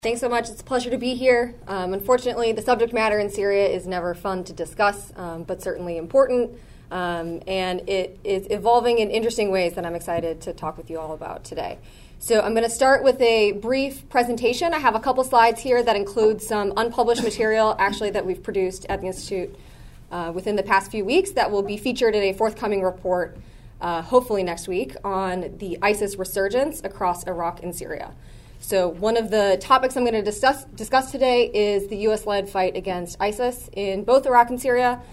Thanks so much. It's a pleasure to be here. Unfortunately, the subject matter in Syria is never fun to discuss, but certainly important. And it is evolving in interesting ways that I'm excited to talk with you all about today. So I'm going to start with a brief presentation. I have a couple slides here that include some unpublished material, actually, that we've produced at the Institute within the past few weeks that will be featured in a forthcoming report, hopefully next week, on the ISIS resurgence across Iraq and Syria. So one of the topics I'm going to discuss today is the U.S.-led fight against ISIS in both Iraq and Syria,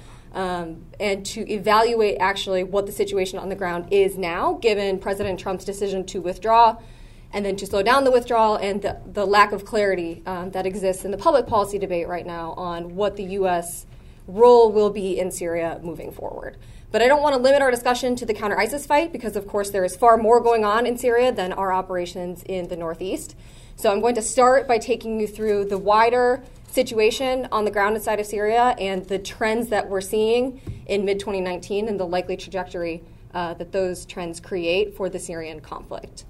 and to evaluate actually what the situation on the ground is now, given President Trump's decision to withdraw, and then to slow down the withdrawal and the lack of clarity that exists in the public policy debate right now on what the U.S. role will be in Syria moving forward. But I don't want to limit our discussion to the counter-ISIS fight because, of course, there is far more going on in Syria than our operations in the Northeast. So I'm going to start by taking you through the wider situation on the ground inside of Syria and the trends that we're seeing in mid-2019 and the likely trajectory that those trends create for the Syrian conflict.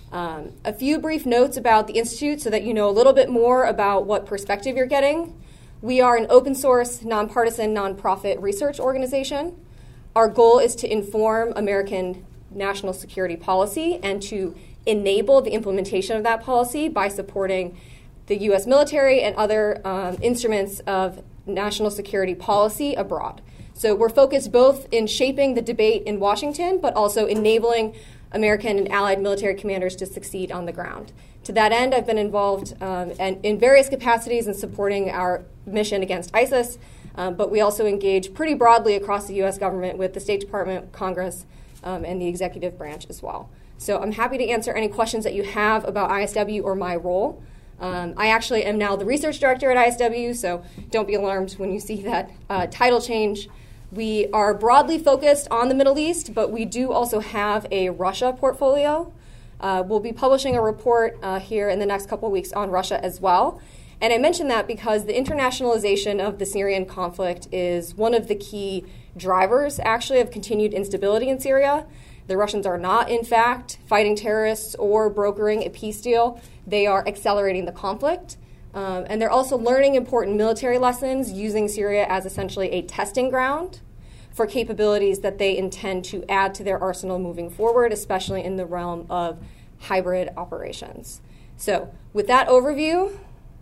A few brief notes about the Institute so that you know a little bit more about what perspective you're getting. We are an open-source, nonpartisan, nonprofit research organization. Our goal is to inform American national security policy and to enable the implementation of that policy by supporting the U.S. military and other instruments of national security policy abroad. So we're focused both in shaping the debate in Washington, but also enabling American and allied military commanders to succeed on the ground. To that end, I've been involved in various capacities in supporting our mission against ISIS, but we also engage pretty broadly across the U.S. government with the State Department, Congress, and the executive branch as well. So I'm happy to answer any questions that you have about ISW or my role. I actually am now the research director at ISW, so don't be alarmed when you see that title change. We are broadly focused on the Middle East, but we do also have a Russia portfolio. We'll be publishing a report here in the next couple of weeks on Russia as well. And I mention that because the internationalization of the Syrian conflict is one of the key drivers, actually, of continued instability in Syria. The Russians are not, in fact, fighting terrorists or brokering a peace deal. They are accelerating the conflict. And they're also learning important military lessons, using Syria as essentially a testing ground for capabilities that they intend to add to their arsenal moving forward, especially in the realm of hybrid operations. So with that overview,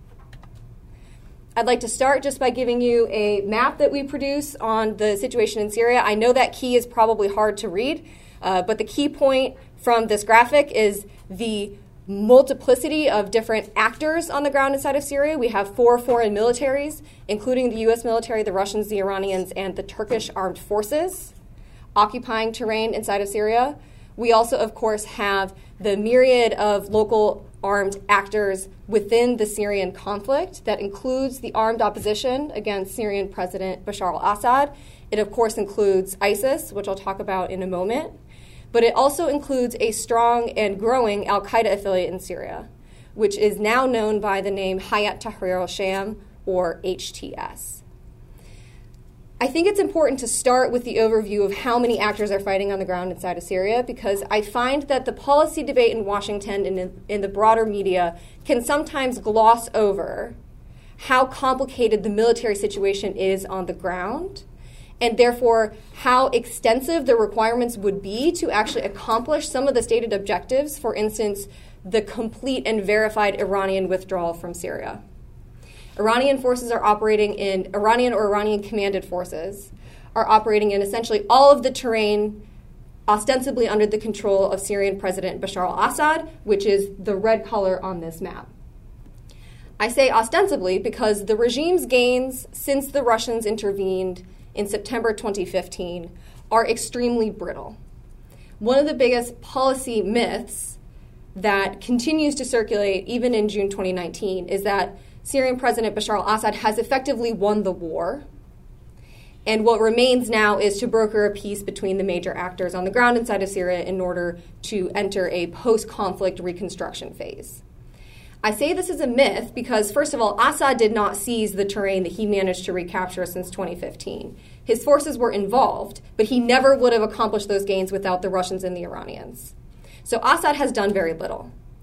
I'd like to start just by giving you a map that we produce on the situation in Syria. I know that key is probably hard to read, but the key point from this graphic is the multiplicity of different actors on the ground inside of Syria. We have 4 foreign militaries, including the U.S. military, the Russians, the Iranians, and the Turkish armed forces occupying terrain inside of Syria. We also, of course, have the myriad of local armed actors within the Syrian conflict that includes the armed opposition against Syrian President Bashar al-Assad. It, of course, includes ISIS, which I'll talk about in a moment. But it also includes a strong and growing al-Qaeda affiliate in Syria, which is now known by the name Hayat Tahrir al-Sham, or HTS. I think it's important to start with the overview of how many actors are fighting on the ground inside of Syria, because I find that the policy debate in Washington and in the broader media can sometimes gloss over how complicated the military situation is on the ground, and therefore how extensive the requirements would be to actually accomplish some of the stated objectives, for instance, the complete and verified Iranian withdrawal from Syria. Iranian forces are operating in, Iranian or Iranian commanded forces are operating in essentially all of the terrain ostensibly under the control of Syrian President Bashar al-Assad, which is the red color on this map. I say ostensibly because the regime's gains since the Russians intervened in September 2015 are extremely brittle. One of the biggest policy myths that continues to circulate even in June 2019 is that Syrian President Bashar al-Assad has effectively won the war, and what remains now is to broker a peace between the major actors on the ground inside of Syria in order to enter a post-conflict reconstruction phase. I say this is a myth because, first of all, Assad did not seize the terrain that he managed to recapture since 2015. His forces were involved, but he never would have accomplished those gains without the Russians and the Iranians. So Assad has done very little.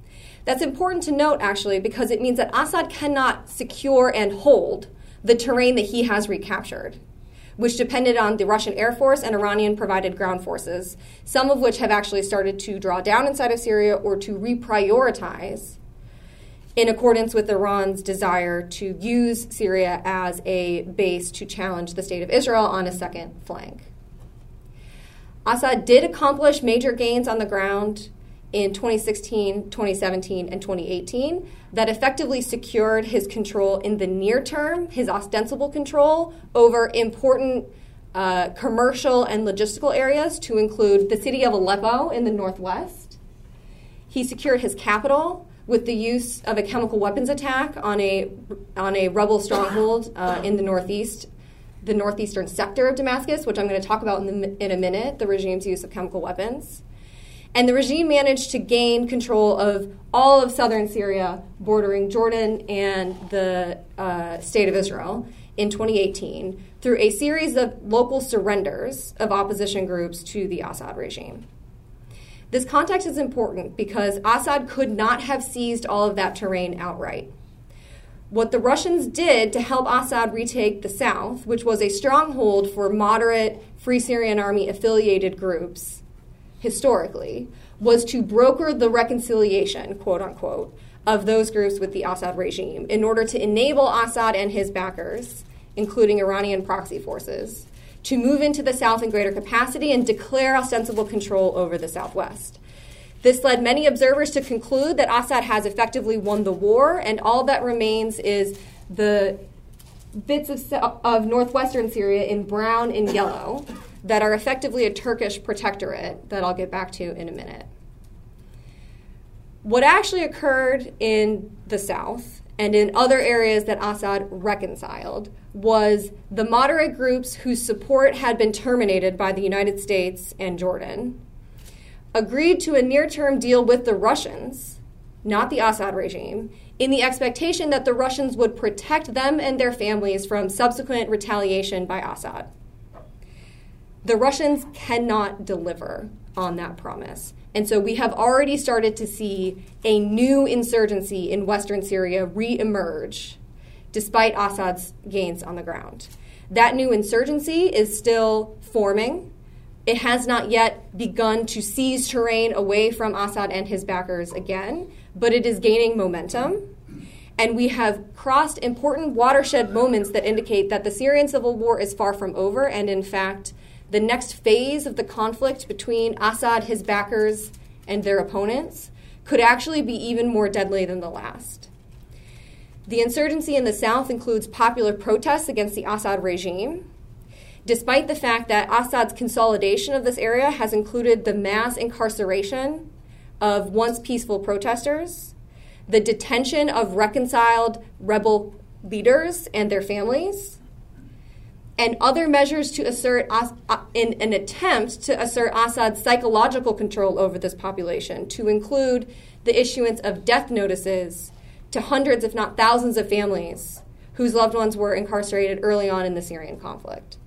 That's important to note, actually, because it means that Assad cannot secure and hold the terrain that he has recaptured, which depended on the Russian Air Force and Iranian-provided ground forces, some of which have actually started to draw down inside of Syria or to reprioritize in accordance with Iran's desire to use Syria as a base to challenge the state of Israel on a second flank. Assad did accomplish major gains on the ground in 2016, 2017, and 2018 that effectively secured his control in the near term, his ostensible control over important commercial and logistical areas, to include the city of Aleppo in the northwest. He secured his capital with the use of a chemical weapons attack on a rebel stronghold in the northeastern sector of Damascus, which I'm going to talk about in a minute, the regime's use of chemical weapons. And the regime managed to gain control of all of southern Syria, bordering Jordan and the state of Israel in 2018 through a series of local surrenders of opposition groups to the Assad regime. This context is important because Assad could not have seized all of that terrain outright. What the Russians did to help Assad retake the south, which was a stronghold for moderate Free Syrian Army affiliated groups historically, was to broker the reconciliation, quote unquote, of those groups with the Assad regime in order to enable Assad and his backers, including Iranian proxy forces, to move into the south in greater capacity and declare ostensible control over the southwest. This led many observers to conclude that Assad has effectively won the war, and all that remains is the bits of northwestern Syria in brown and yellow that are effectively a Turkish protectorate that I'll get back to in a minute. What actually occurred in the south and in other areas that Assad reconciled was the moderate groups whose support had been terminated by the United States and Jordan agreed to a near-term deal with the Russians, not the Assad regime, in the expectation that the Russians would protect them and their families from subsequent retaliation by Assad. The Russians cannot deliver on that promise. And so we have already started to see a new insurgency in western Syria re-emerge despite Assad's gains on the ground. That new insurgency is still forming. It has not yet begun to seize terrain away from Assad and his backers again, but it is gaining momentum. And we have crossed important watershed moments that indicate that the Syrian civil war is far from over, and in fact, the next phase of the conflict between Assad, his backers, and their opponents could actually be even more deadly than the last. The insurgency in the south includes popular protests against the Assad regime, despite the fact that Assad's consolidation of this area has included the mass incarceration of once peaceful protesters, the detention of reconciled rebel leaders and their families, and other measures to assert, in an attempt to assert Assad's psychological control over this population, to include the issuance of death notices to hundreds, if not thousands, of families whose loved ones were incarcerated early on in the Syrian conflict.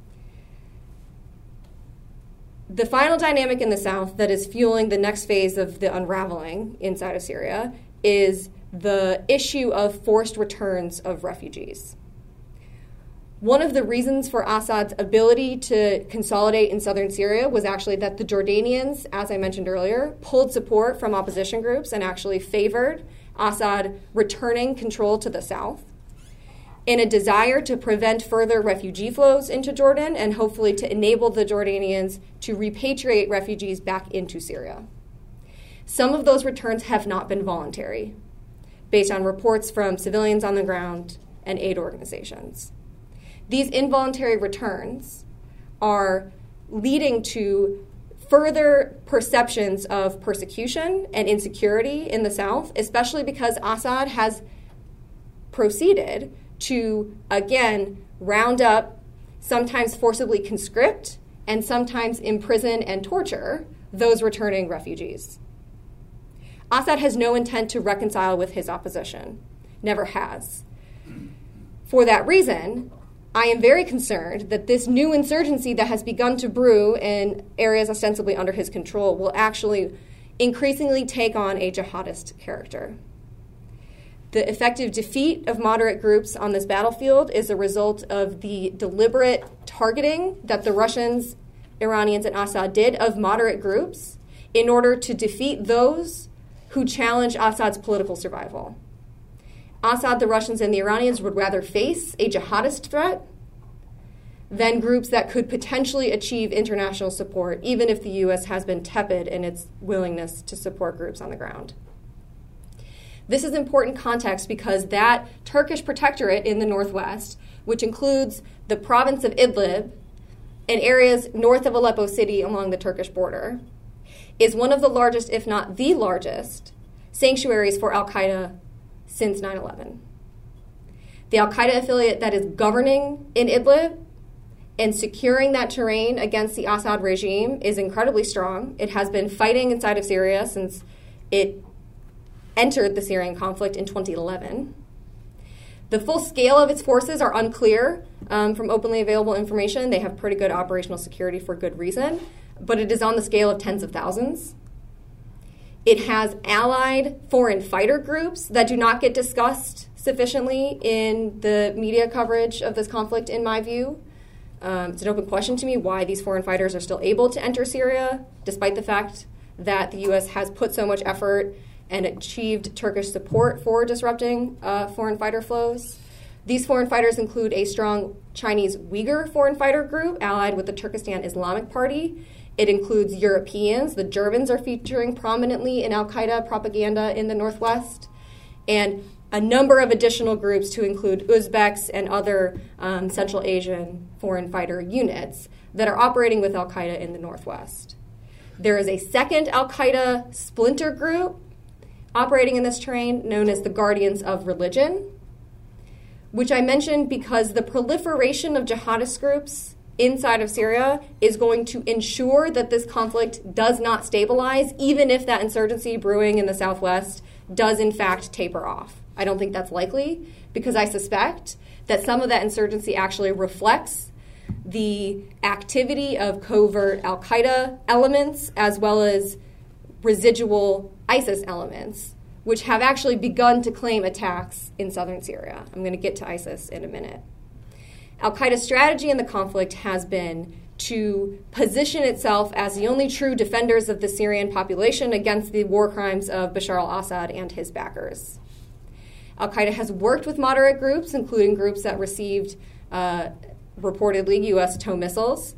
The final dynamic in the south that is fueling the next phase of the unraveling inside of Syria is the issue of forced returns of refugees. One of the reasons for Assad's ability to consolidate in southern Syria was actually that the Jordanians, as I mentioned earlier, pulled support from opposition groups and actually favored Assad returning control to the south in a desire to prevent further refugee flows into Jordan and hopefully to enable the Jordanians to repatriate refugees back into Syria. Some of those returns have not been voluntary, based on reports from civilians on the ground and aid organizations. These involuntary returns are leading to further perceptions of persecution and insecurity in the south, especially because Assad has proceeded to, again, round up, sometimes forcibly conscript, and sometimes imprison and torture those returning refugees. Assad has no intent to reconcile with his opposition, never has. For that reason, I am very concerned that this new insurgency that has begun to brew in areas ostensibly under his control will actually increasingly take on a jihadist character. The effective defeat of moderate groups on this battlefield is a result of the deliberate targeting that the Russians, Iranians, and Assad did of moderate groups in order to defeat those who challenge Assad's political survival. Assad, the Russians, and the Iranians would rather face a jihadist threat than groups that could potentially achieve international support, even if the U.S. has been tepid in its willingness to support groups on the ground. This is important context because that Turkish protectorate in the northwest, which includes the province of Idlib and areas north of Aleppo City along the Turkish border, is one of the largest, if not the largest, sanctuaries for al-Qaeda since 9/11. The al-Qaeda affiliate that is governing in Idlib and securing that terrain against the Assad regime is incredibly strong. It has been fighting inside of Syria since it entered the Syrian conflict in 2011. The full scale of its forces are unclear from openly available information. They have pretty good operational security for good reason, but it is on the scale of tens of thousands. It has allied foreign fighter groups that do not get discussed sufficiently in the media coverage of this conflict, in my view. It's an open question to me why these foreign fighters are still able to enter Syria, despite the fact that the U.S. has put so much effort and achieved Turkish support for disrupting foreign fighter flows. These foreign fighters include a strong Chinese Uyghur foreign fighter group allied with the Turkestan Islamic Party. It includes Europeans. The Germans are featuring prominently in al-Qaeda propaganda in the northwest, and a number of additional groups to include Uzbeks and other Central Asian foreign fighter units that are operating with al-Qaeda in the northwest. There is a second al-Qaeda splinter group operating in this terrain known as the Guardians of Religion, which I mentioned because the proliferation of jihadist groups inside of Syria is going to ensure that this conflict does not stabilize, even if that insurgency brewing in the southwest does in fact taper off. I don't think that's likely because I suspect that some of that insurgency actually reflects the activity of covert al-Qaeda elements as well as residual ISIS elements, which have actually begun to claim attacks in southern Syria. I'm going to get to ISIS in a minute. Al-Qaeda's strategy in the conflict has been to position itself as the only true defenders of the Syrian population against the war crimes of Bashar al-Assad and his backers. Al-Qaeda has worked with moderate groups, including groups that received reportedly U.S. TOW missiles,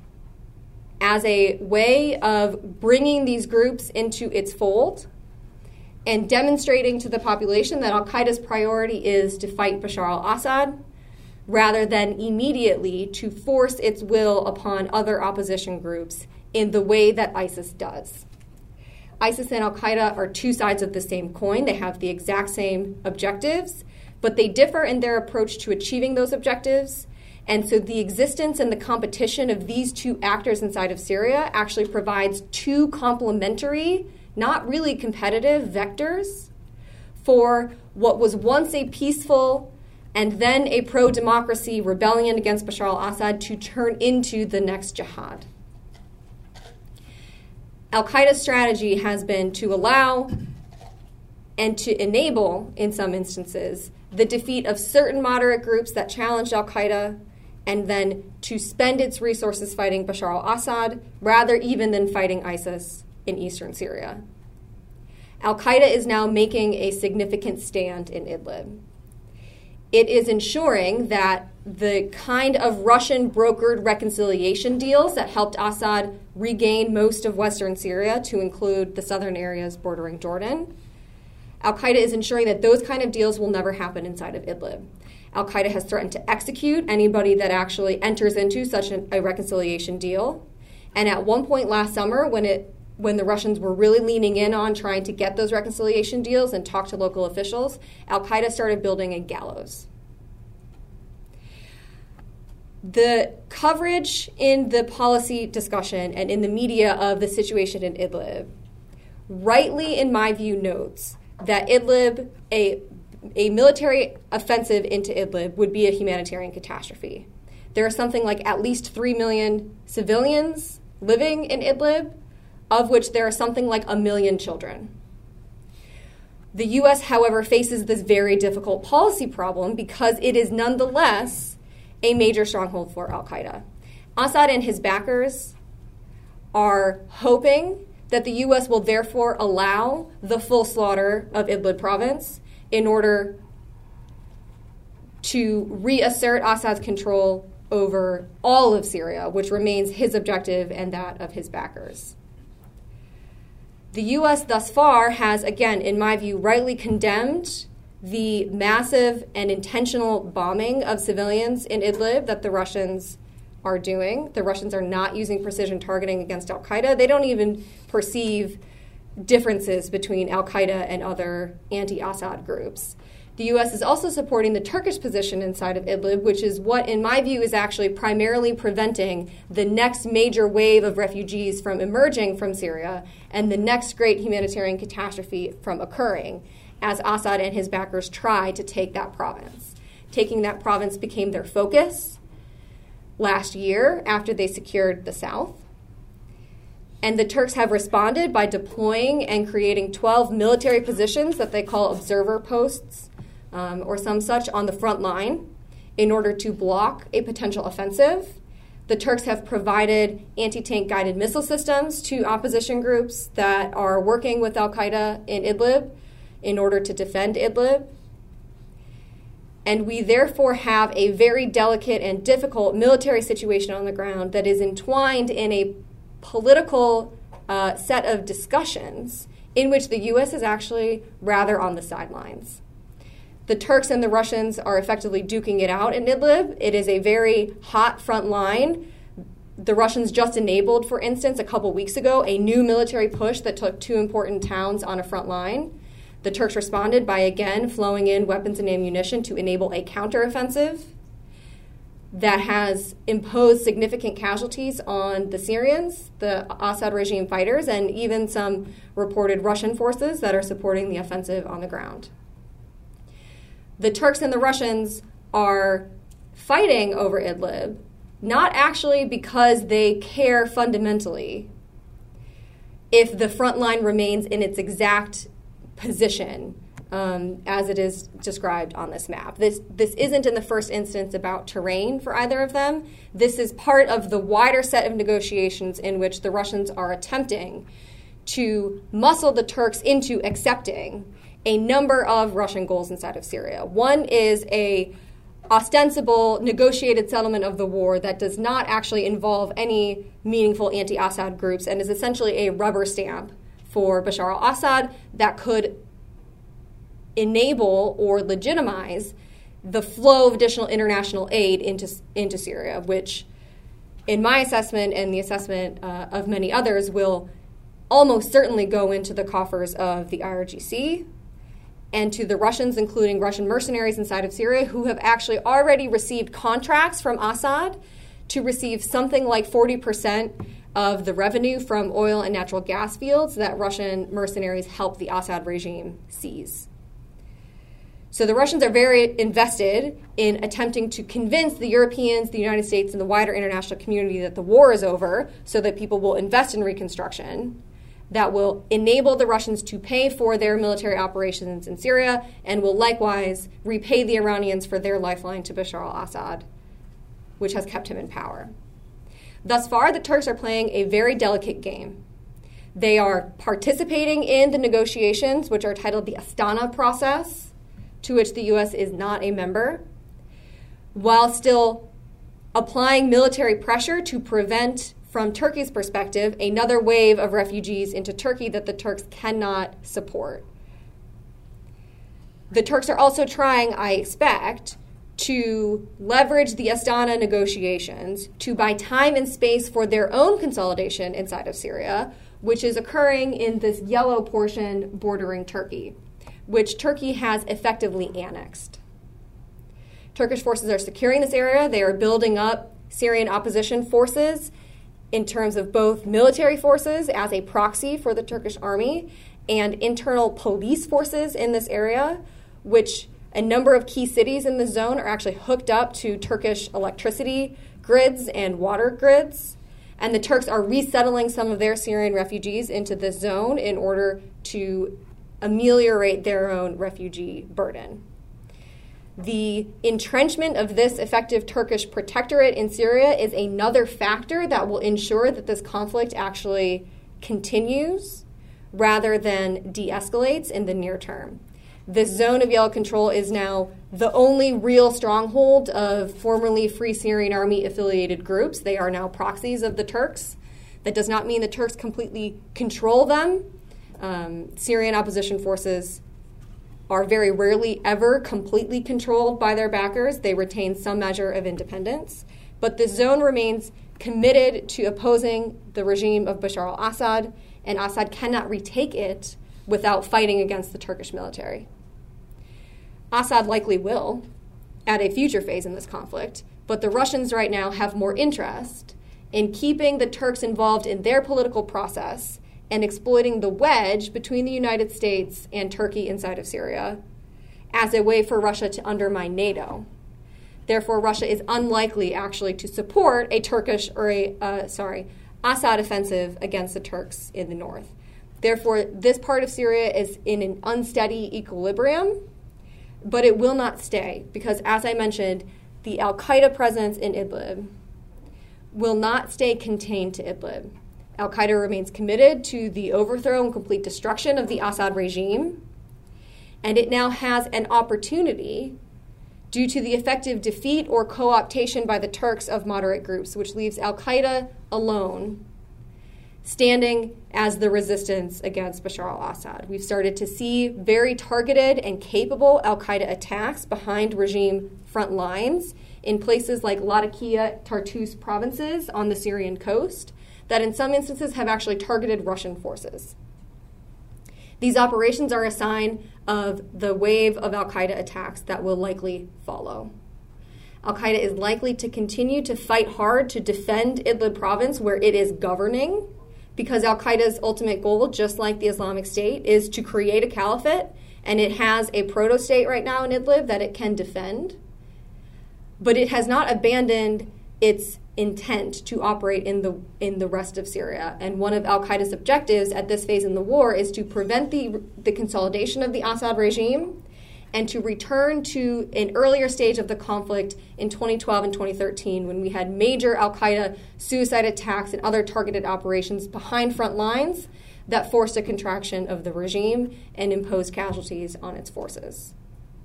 as a way of bringing these groups into its fold and demonstrating to the population that al-Qaeda's priority is to fight Bashar al-Assad rather than immediately to force its will upon other opposition groups in the way that ISIS does. ISIS and al-Qaeda are two sides of the same coin. They have the exact same objectives, but they differ in their approach to achieving those objectives. And so the existence and the competition of these two actors inside of Syria actually provides two complementary, not really competitive vectors for what was once a peaceful and then a pro-democracy rebellion against Bashar al-Assad to turn into the next jihad. Al-Qaeda's strategy has been to allow and to enable, in some instances, the defeat of certain moderate groups that challenged al-Qaeda and then to spend its resources fighting Bashar al-Assad rather even than fighting ISIS in eastern Syria. Al-Qaeda is now making a significant stand in Idlib. It is ensuring that the kind of Russian-brokered reconciliation deals that helped Assad regain most of western Syria, to include the southern areas bordering Jordan, Al-Qaeda is ensuring that those kind of deals will never happen inside of Idlib. Al-Qaeda has threatened to execute anybody that actually enters into such a reconciliation deal. And at one point last summer, when the Russians were really leaning in on trying to get those reconciliation deals and talk to local officials, Al-Qaeda started building a gallows. The coverage in the policy discussion and in the media of the situation in Idlib rightly, in my view, notes that Idlib, a military offensive into Idlib would be a humanitarian catastrophe. There are something like at least 3 million civilians living in Idlib, of which there are something like 1 million children. The U.S., however, faces this very difficult policy problem because it is nonetheless a major stronghold for al-Qaeda. Assad and his backers are hoping that the U.S. will therefore allow the full slaughter of Idlib province in order to reassert Assad's control over all of Syria, which remains his objective and that of his backers. The U.S. thus far has, again, in my view, rightly condemned the massive and intentional bombing of civilians in Idlib that the Russians are doing. The Russians are not using precision targeting against al-Qaeda. They don't even perceive differences between al-Qaeda and other anti-Assad groups. The U.S. is also supporting the Turkish position inside of Idlib, which is what, in my view, is actually primarily preventing the next major wave of refugees from emerging from Syria and the next great humanitarian catastrophe from occurring, as Assad and his backers try to take that province. Taking that province became their focus last year after they secured the south. And the Turks have responded by deploying and creating 12 military positions that they call observer posts, or some such, on the front line in order to block a potential offensive. The Turks have provided anti-tank guided missile systems to opposition groups that are working with al-Qaeda in Idlib in order to defend Idlib. And we therefore have a very delicate and difficult military situation on the ground that is entwined in a political set of discussions in which the U.S. is actually rather on the sidelines. The Turks and the Russians are effectively duking it out in Idlib. It is a very hot front line. The Russians just enabled, for instance, a couple weeks ago, a new military push that took 2 important towns on a front line. The Turks responded by, again, flowing in weapons and ammunition to enable a counteroffensive that has imposed significant casualties on the Syrians, the Assad regime fighters, and even some reported Russian forces that are supporting the offensive on the ground. The Turks and the Russians are fighting over Idlib, not actually because they care fundamentally if the front line remains in its exact position as it is described on this map. This isn't in the first instance about terrain for either of them. This is part of the wider set of negotiations in which the Russians are attempting to muscle the Turks into accepting a number of Russian goals inside of Syria. One is a ostensible negotiated settlement of the war that does not actually involve any meaningful anti-Assad groups and is essentially a rubber stamp for Bashar al-Assad that could enable or legitimize the flow of additional international aid into Syria, which, in my assessment and the assessment of many others, will almost certainly go into the coffers of the IRGC and to the Russians, including Russian mercenaries inside of Syria, who have actually already received contracts from Assad to receive something like 40% of the revenue from oil and natural gas fields that Russian mercenaries help the Assad regime seize. So the Russians are very invested in attempting to convince the Europeans, the United States, and the wider international community that the war is over so that people will invest in reconstruction that will enable the Russians to pay for their military operations in Syria and will likewise repay the Iranians for their lifeline to Bashar al-Assad, which has kept him in power. Thus far, the Turks are playing a very delicate game. They are participating in the negotiations, which are titled the Astana process, to which the U.S. is not a member, while still applying military pressure to prevent, from Turkey's perspective, another wave of refugees into Turkey that the Turks cannot support. The Turks are also trying, I expect, to leverage the Astana negotiations to buy time and space for their own consolidation inside of Syria, which is occurring in this yellow portion bordering Turkey, which Turkey has effectively annexed. Turkish forces are securing this area. They are building up Syrian opposition forces in terms of both military forces as a proxy for the Turkish army and internal police forces in this area, which a number of key cities in the zone are actually hooked up to Turkish electricity grids and water grids. And the Turks are resettling some of their Syrian refugees into this zone in order to ameliorate their own refugee burden. The entrenchment of this effective Turkish protectorate in Syria is another factor that will ensure that this conflict actually continues rather than de-escalates in the near term. This zone of yellow control is now the only real stronghold of formerly Free Syrian Army affiliated groups. They are now proxies of the Turks. That does not mean the Turks completely control them. Syrian opposition forces are very rarely ever completely controlled by their backers. They retain some measure of independence. But the zone remains committed to opposing the regime of Bashar al-Assad, and Assad cannot retake it without fighting against the Turkish military. Assad likely will at a future phase in this conflict, but the Russians right now have more interest in keeping the Turks involved in their political process and exploiting the wedge between the United States and Turkey inside of Syria as a way for Russia to undermine NATO. Therefore, Russia is unlikely actually to support a Assad offensive against the Turks in the north. Therefore, this part of Syria is in an unsteady equilibrium, but it will not stay because, as I mentioned, the al-Qaeda presence in Idlib will not stay contained to Idlib. Al-Qaeda remains committed to the overthrow and complete destruction of the Assad regime, and it now has an opportunity due to the effective defeat or co-optation by the Turks of moderate groups, which leaves al-Qaeda alone, standing as the resistance against Bashar al-Assad. We've started to see very targeted and capable al-Qaeda attacks behind regime front lines in places like Latakia, Tartus provinces on the Syrian coast that in some instances have actually targeted Russian forces. These operations are a sign of the wave of al-Qaeda attacks that will likely follow. Al-Qaeda is likely to continue to fight hard to defend Idlib province where it is governing, because al-Qaeda's ultimate goal, just like the Islamic State, is to create a caliphate, and it has a proto-state right now in Idlib that it can defend. But it has not abandoned its intent to operate in the rest of Syria. And one of al-Qaeda's objectives at this phase in the war is to prevent the consolidation of the Assad regime and to return to an earlier stage of the conflict in 2012 and 2013 when we had major al-Qaeda suicide attacks and other targeted operations behind front lines that forced a contraction of the regime and imposed casualties on its forces.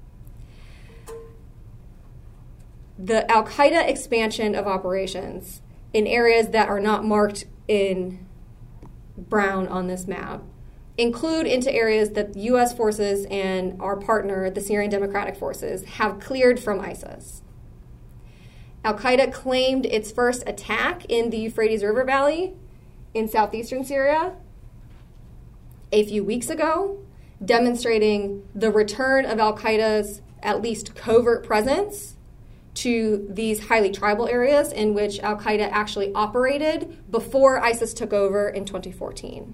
The al-Qaeda expansion of operations in areas that are not marked in brown on this map include into areas that U.S. forces and our partner, the Syrian Democratic Forces, have cleared from ISIS. Al-Qaeda claimed its first attack in the Euphrates River Valley in southeastern Syria a few weeks ago, demonstrating the return of Al-Qaeda's at least covert presence to these highly tribal areas in which al-Qaeda actually operated before ISIS took over in 2014.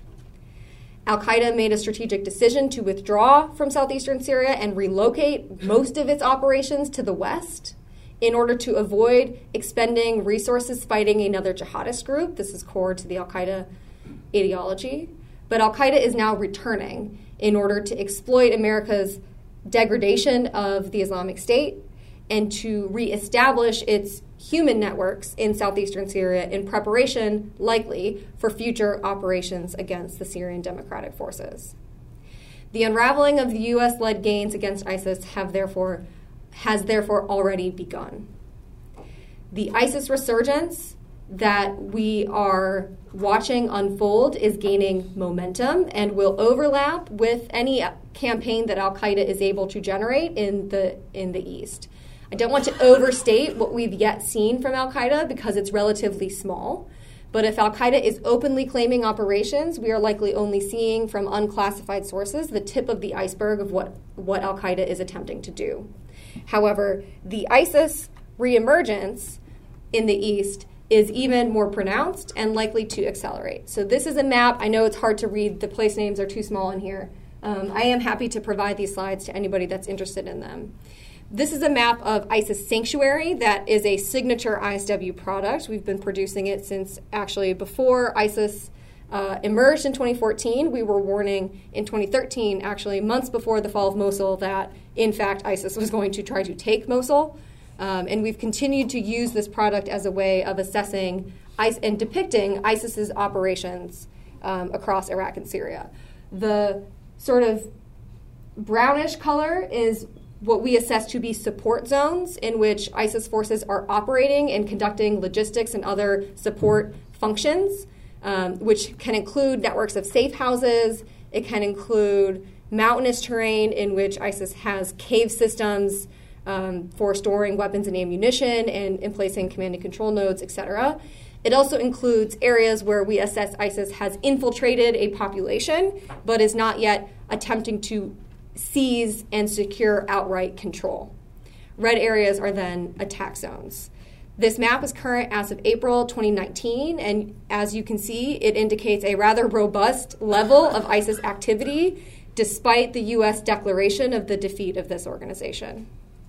Al-Qaeda made a strategic decision to withdraw from southeastern Syria and relocate most of its operations to the west in order to avoid expending resources fighting another jihadist group. This is core to the al-Qaeda ideology. But al-Qaeda is now returning in order to exploit America's degradation of the Islamic State and to reestablish its human networks in southeastern Syria in preparation, likely, for future operations against the Syrian Democratic Forces. The unraveling of the U.S.-led gains against ISIS has therefore already begun. The ISIS resurgence that we are watching unfold is gaining momentum and will overlap with any campaign that al-Qaeda is able to generate in the East. I don't want to overstate what we've yet seen from al-Qaeda because it's relatively small. But if al-Qaeda is openly claiming operations, we are likely only seeing from unclassified sources the tip of the iceberg of what al-Qaeda is attempting to do. However, the ISIS reemergence in the East is even more pronounced and likely to accelerate. So this is a map. I know it's hard to read. The place names are too small in here. I am happy to provide these slides to anybody that's interested in them. This is a map of ISIS Sanctuary that is a signature ISW product. We've been producing it since actually before ISIS emerged in 2014. We were warning in 2013, actually months before the fall of Mosul, that in fact ISIS was going to try to take Mosul. And we've continued to use this product as a way of assessing and depicting ISIS's operations across Iraq and Syria. The sort of brownish color is what we assess to be support zones in which ISIS forces are operating and conducting logistics and other support functions, which can include networks of safe houses. It can include mountainous terrain in which ISIS has cave systems for storing weapons and ammunition and in placing command and control nodes, etc. It also includes areas where we assess ISIS has infiltrated a population but is not yet attempting to seize and secure outright control. Red areas are then attack zones. This map is current as of April 2019, and as you can see, it indicates a rather robust level of ISIS activity despite the U.S. declaration of the defeat of this organization.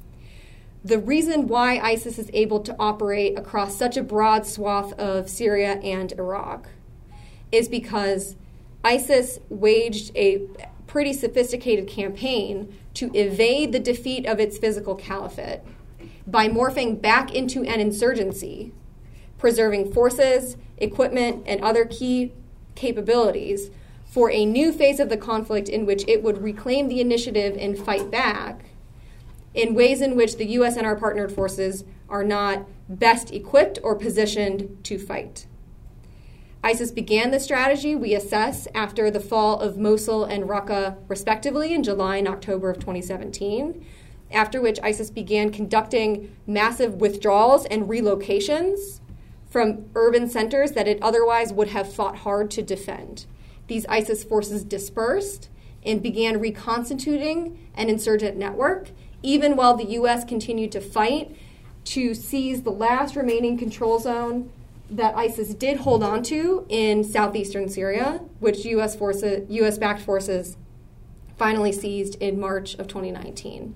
The reason why ISIS is able to operate across such a broad swath of Syria and Iraq is because ISIS waged a pretty sophisticated campaign to evade the defeat of its physical caliphate by morphing back into an insurgency, preserving forces, equipment, and other key capabilities for a new phase of the conflict in which it would reclaim the initiative and fight back in ways in which the U.S. and our partnered forces are not best equipped or positioned to fight. ISIS began this strategy, we assess, after the fall of Mosul and Raqqa, respectively, in July and October of 2017, after which ISIS began conducting massive withdrawals and relocations from urban centers that it otherwise would have fought hard to defend. These ISIS forces dispersed and began reconstituting an insurgent network, even while the U.S. continued to fight to seize the last remaining control zone that ISIS did hold on to in southeastern Syria, which U.S.-backed forces finally seized in March of 2019.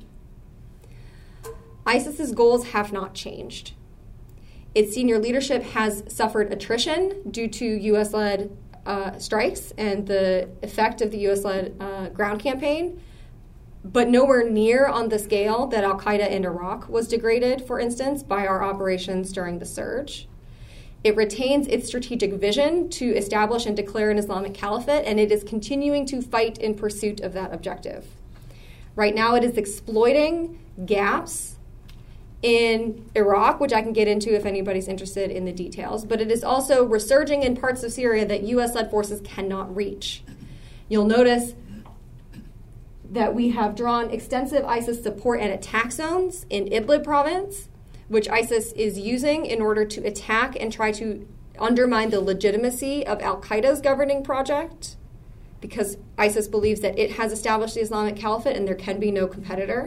ISIS's goals have not changed. Its senior leadership has suffered attrition due to U.S.-led strikes and the effect of the U.S.-led ground campaign, but nowhere near on the scale that al-Qaeda in Iraq was degraded, for instance, by our operations during the surge. It retains its strategic vision to establish and declare an Islamic caliphate, and it is continuing to fight in pursuit of that objective. Right now, it is exploiting gaps in Iraq, which I can get into if anybody's interested in the details, but it is also resurging in parts of Syria that U.S.-led forces cannot reach. You'll notice that we have drawn extensive ISIS support and attack zones in Idlib province, which ISIS is using in order to attack and try to undermine the legitimacy of al-Qaeda's governing project, because ISIS believes that it has established the Islamic Caliphate and there can be no competitor.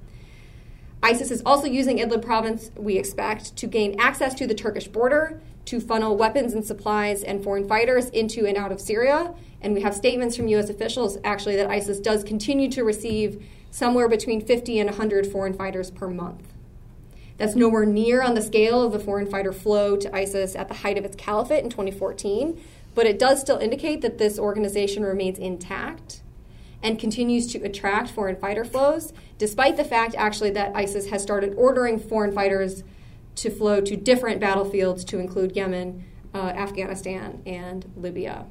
ISIS is also using Idlib province, we expect, to gain access to the Turkish border, to funnel weapons and supplies and foreign fighters into and out of Syria. And we have statements from U.S. officials, actually, that ISIS does continue to receive somewhere between 50 and 100 foreign fighters per month. That's nowhere near on the scale of the foreign fighter flow to ISIS at the height of its caliphate in 2014, but it does still indicate that this organization remains intact and continues to attract foreign fighter flows, despite the fact, actually, that ISIS has started ordering foreign fighters to flow to different battlefields to include Yemen, Afghanistan, and Libya.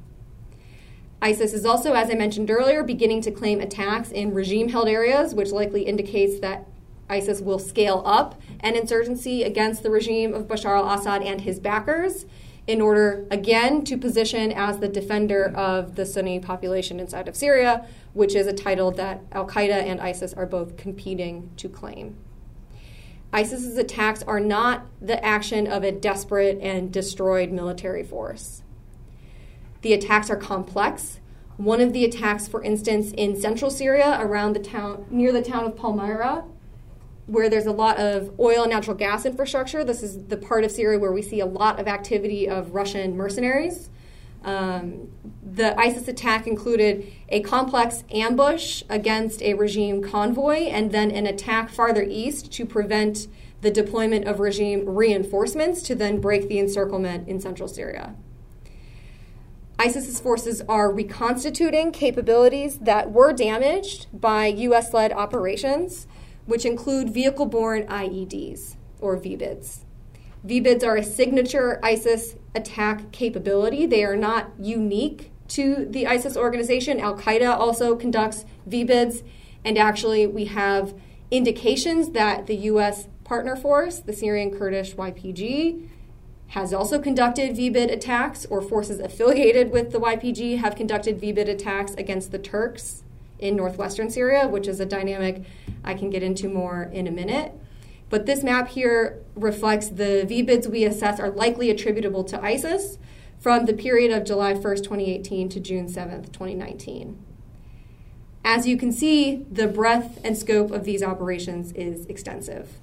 ISIS is also, as I mentioned earlier, beginning to claim attacks in regime-held areas, which likely indicates that ISIS will scale up an insurgency against the regime of Bashar al-Assad and his backers in order, again, to position as the defender of the Sunni population inside of Syria, which is a title that al-Qaeda and ISIS are both competing to claim. ISIS's attacks are not the action of a desperate and destroyed military force. The attacks are complex. One of the attacks, for instance, in central Syria around the town, near the town of Palmyra, where there's a lot of oil and natural gas infrastructure. This is the part of Syria where we see a lot of activity of Russian mercenaries. The ISIS attack included a complex ambush against a regime convoy and then an attack farther east to prevent the deployment of regime reinforcements to then break the encirclement in central Syria. ISIS's forces are reconstituting capabilities that were damaged by U.S.-led operations, which include vehicle-borne IEDs, or VBIDs. VBIDs are a signature ISIS attack capability. They are not unique to the ISIS organization. Al-Qaeda also conducts VBIDs, and actually we have indications that the U.S. partner force, the Syrian Kurdish YPG, has also conducted VBID attacks, or forces affiliated with the YPG have conducted VBID attacks against the Turks in northwestern Syria, which is a dynamic I can get into more in a minute. But this map here reflects the VBIDs we assess are likely attributable to ISIS from the period of July 1st, 2018 to June 7th, 2019. As you can see, the breadth and scope of these operations is extensive.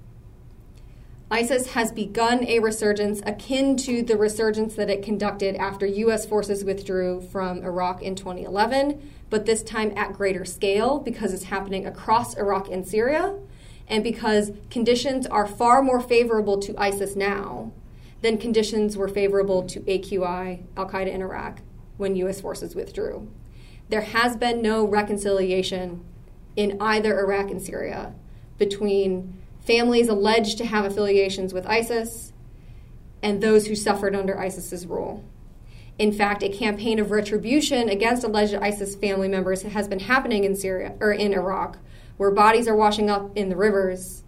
ISIS has begun a resurgence akin to the resurgence that it conducted after U.S. forces withdrew from Iraq in 2011, but this time at greater scale because it's happening across Iraq and Syria, and because conditions are far more favorable to ISIS now than conditions were favorable to AQI, Al-Qaeda in Iraq, when U.S. forces withdrew. There has been no reconciliation in either Iraq and Syria between families alleged to have affiliations with ISIS and those who suffered under ISIS's rule. In fact, a campaign of retribution against alleged ISIS family members has been happening in Syria or in Iraq, where bodies are washing up in the rivers,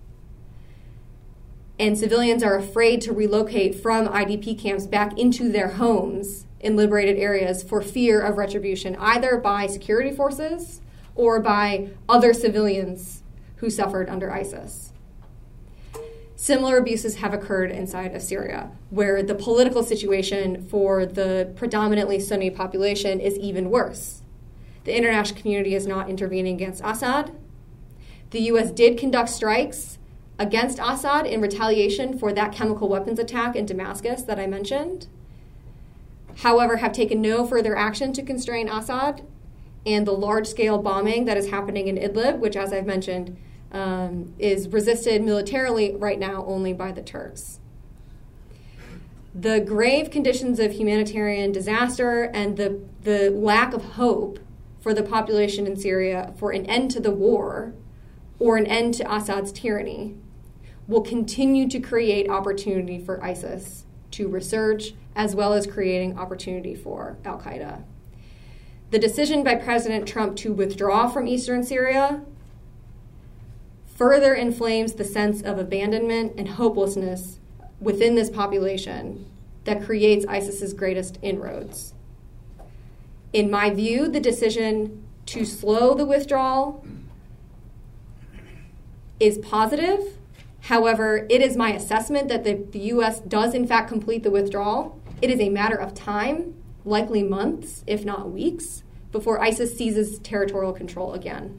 and civilians are afraid to relocate from IDP camps back into their homes in liberated areas for fear of retribution, either by security forces or by other civilians who suffered under ISIS. Similar abuses have occurred inside of Syria, where the political situation for the predominantly Sunni population is even worse. The international community is not intervening against Assad. The U.S. did conduct strikes against Assad in retaliation for that chemical weapons attack in Damascus that I mentioned. However, have taken no further action to constrain Assad and the large-scale bombing that is happening in Idlib, which, as I've mentioned, is resisted militarily right now only by the Turks. The grave conditions of humanitarian disaster and the lack of hope for the population in Syria for an end to the war or an end to Assad's tyranny will continue to create opportunity for ISIS to resurge, as well as creating opportunity for Al-Qaeda. The decision by President Trump to withdraw from eastern Syria further inflames the sense of abandonment and hopelessness within this population that creates ISIS's greatest inroads. In my view, the decision to slow the withdrawal is positive. However, it is my assessment that the U.S. does in fact complete the withdrawal. It is a matter of time, likely months, if not weeks, before ISIS seizes territorial control again.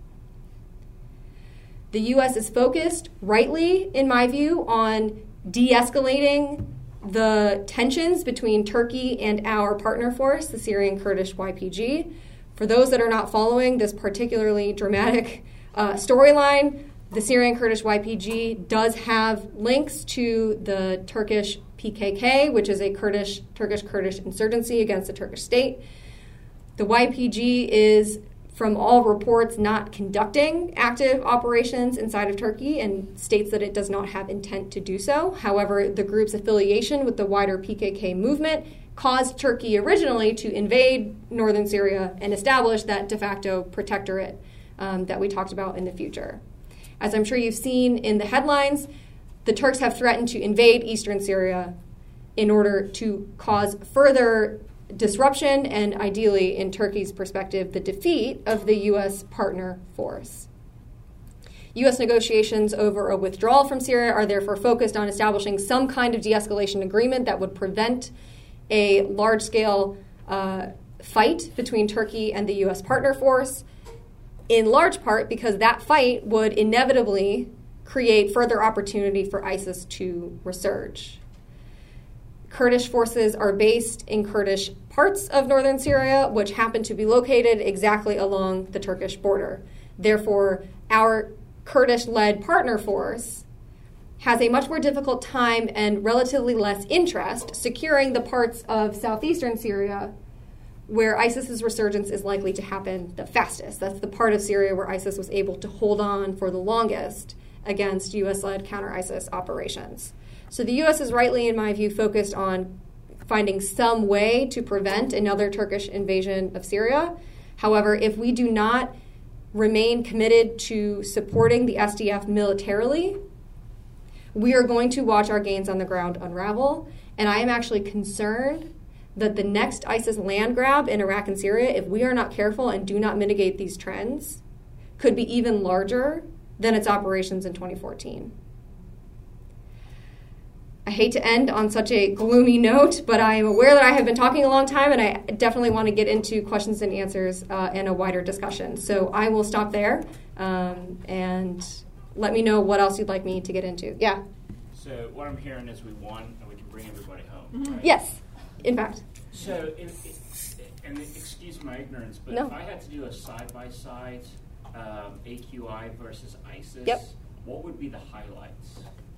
The U.S. is focused, rightly, in my view, on de-escalating the tensions between Turkey and our partner force, the Syrian Kurdish YPG. For those that are not following this particularly dramatic storyline, the Syrian Kurdish YPG does have links to the Turkish PKK, which is a Turkish Kurdish insurgency against the Turkish state. The YPG is, from all reports, not conducting active operations inside of Turkey and states that it does not have intent to do so. However, the group's affiliation with the wider PKK movement caused Turkey originally to invade northern Syria and establish that de facto protectorate that we talked about in the future. As I'm sure you've seen in the headlines, the Turks have threatened to invade eastern Syria in order to cause further disruption and, ideally, in Turkey's perspective, the defeat of the U.S. partner force. U.S. negotiations over a withdrawal from Syria are therefore focused on establishing some kind of de-escalation agreement that would prevent a large-scale fight between Turkey and the U.S. partner force, in large part because that fight would inevitably create further opportunity for ISIS to resurge. Kurdish forces are based in Kurdish parts of northern Syria, which happen to be located exactly along the Turkish border. Therefore, our Kurdish-led partner force has a much more difficult time and relatively less interest securing the parts of southeastern Syria where ISIS's resurgence is likely to happen the fastest. That's the part of Syria where ISIS was able to hold on for the longest against U.S.-led counter-ISIS operations. So the U.S. is rightly, in my view, focused on finding some way to prevent another Turkish invasion of Syria. However, if we do not remain committed to supporting the SDF militarily, we are going to watch our gains on the ground unravel. And I am actually concerned that the next ISIS land grab in Iraq and Syria, if we are not careful and do not mitigate these trends, could be even larger than its operations in 2014. I hate to end on such a gloomy note, but I am aware that I have been talking a long time, and I definitely want to get into questions and answers and a wider discussion. So I will stop there, and let me know what else you'd like me to get into. Yeah? So what I'm hearing is we won, and we can bring everybody home, right? Yes, in fact. So, and excuse my ignorance, but No. If I had to do a side-by-side AQI versus ISIS, Yep. what would be the highlights?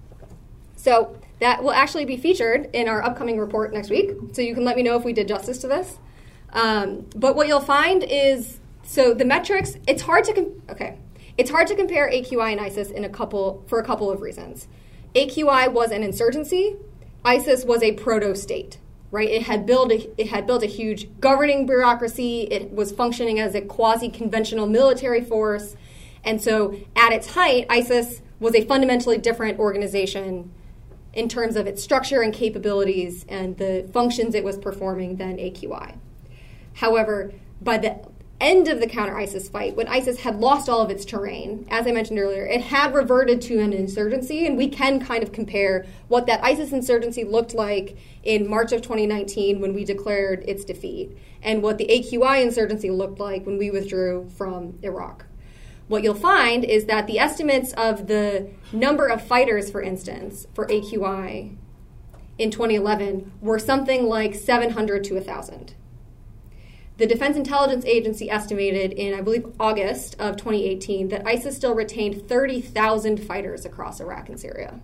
So that will actually be featured in our upcoming report next week. So you can let me know if we did justice to this. But what you'll find is, so the metrics, it's hard to compare AQI and ISIS for a couple of reasons. AQI was an insurgency. ISIS was a proto-state, right? It had built a huge governing bureaucracy. It was functioning as a quasi-conventional military force. And so at its height, ISIS was a fundamentally different organization in terms of its structure and capabilities and the functions it was performing than AQI. However, by the end of the counter-ISIS fight, when ISIS had lost all of its terrain, as I mentioned earlier, it had reverted to an insurgency, and we can kind of compare what that ISIS insurgency looked like in March of 2019 when we declared its defeat, and what the AQI insurgency looked like when we withdrew from Iraq. What you'll find is that the estimates of the number of fighters, for instance, for AQI in 2011 were something like 700 to 1,000. The Defense Intelligence Agency estimated in, I believe, August of 2018 that ISIS still retained 30,000 fighters across Iraq and Syria.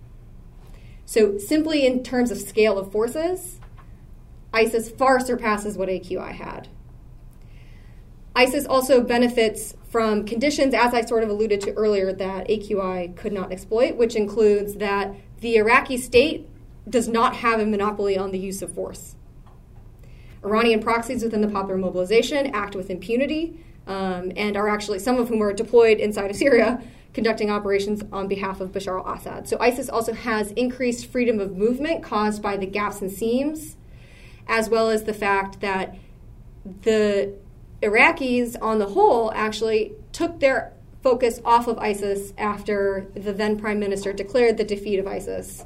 So simply in terms of scale of forces, ISIS far surpasses what AQI had. ISIS also benefits from conditions, as I sort of alluded to earlier, that AQI could not exploit, which includes that the Iraqi state does not have a monopoly on the use of force. Iranian proxies within the Popular Mobilization act with impunity and are actually, some of whom are deployed inside of Syria, conducting operations on behalf of Bashar al-Assad. So ISIS also has increased freedom of movement caused by the gaps and seams, as well as the fact that the Iraqis, on the whole, actually took their focus off of ISIS after the then prime minister declared the defeat of ISIS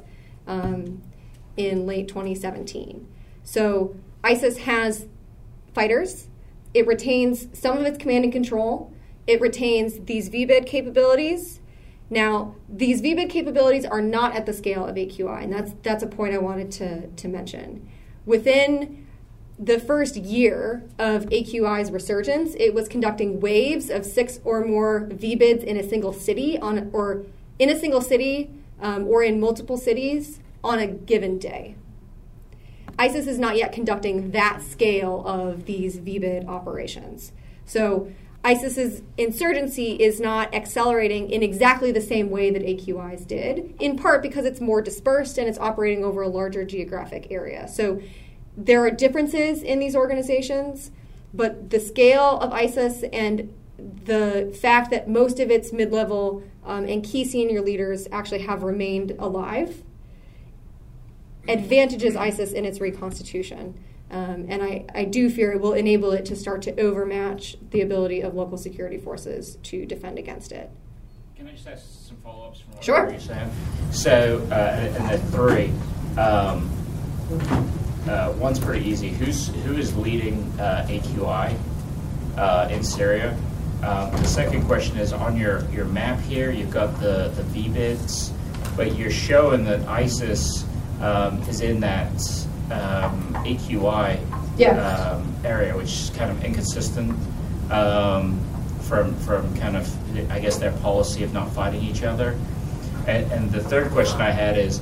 in late 2017. So ISIS has fighters. It retains some of its command and control. It retains these VBID capabilities. Now, these VBID capabilities are not at the scale of AQI, and that's a point I wanted to mention. Within the first year of AQI's resurgence, it was conducting waves of 6 or more VBIDs in a single city, or in multiple cities on a given day. ISIS is not yet conducting that scale of these VBID operations. So ISIS's insurgency is not accelerating in exactly the same way that AQI's did, in part because it's more dispersed and it's operating over a larger geographic area. So there are differences in these organizations, but the scale of ISIS and the fact that most of its mid-level and key senior leaders actually have remained alive advantages ISIS in its reconstitution. And I do fear it will enable it to start to overmatch the ability of local security forces to defend against it. Can I just ask some follow-ups from what Sure. you're saying? So, and the three, one's pretty easy. Who is leading AQI in Syria? The second question is, on your map here, you've got the VBIDs, but you're showing that ISIS is in that AQI area, which is kind of inconsistent from kind of, I guess, their policy of not fighting each other. And the third question I had is,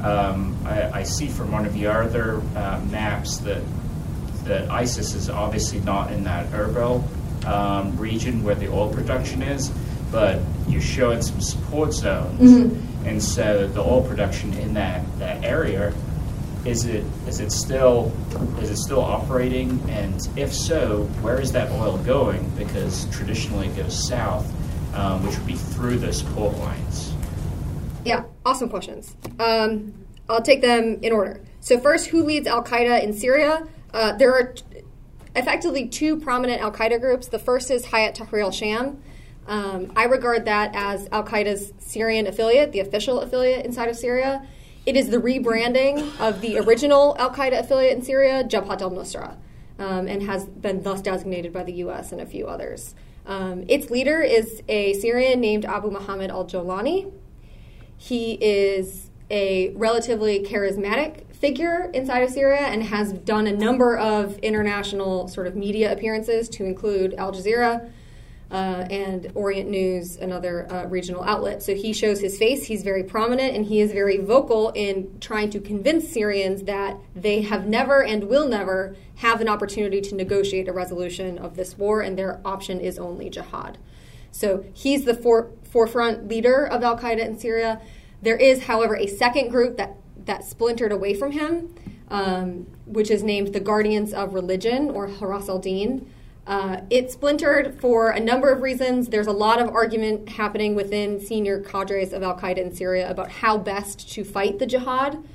I see from one of your other maps that ISIS is obviously not in that Erbil region where the oil production is, but you're showing some support zones. Mm-hmm. And so the oil production in that area, is it still operating? And if so, where is that oil going? Because traditionally it goes south, which would be through those support lines. Yeah, awesome questions. I'll take them in order. So first, who leads al-Qaeda in Syria? There are effectively two prominent al-Qaeda groups. The first is Hayat Tahrir al-Sham. I regard that as al-Qaeda's Syrian affiliate, the official affiliate inside of Syria. It is the rebranding of the original al-Qaeda affiliate in Syria, Jabhat al-Nusra, and has been thus designated by the U.S. and a few others. Its leader is a Syrian named Abu Muhammad al-Jawlani. He is a relatively charismatic figure inside of Syria and has done a number of international sort of media appearances, to include Al Jazeera and Orient News, another regional outlet. So he shows his face, he's very prominent, and he is very vocal in trying to convince Syrians that they have never and will never have an opportunity to negotiate a resolution of this war, and their option is only jihad. So he's the forefront leader of al-Qaeda in Syria. There is, however, a second group that splintered away from him, which is named the Guardians of Religion, or Haras al-Din. It splintered for a number of reasons. There's a lot of argument happening within senior cadres of al-Qaeda in Syria about how best to fight the jihad.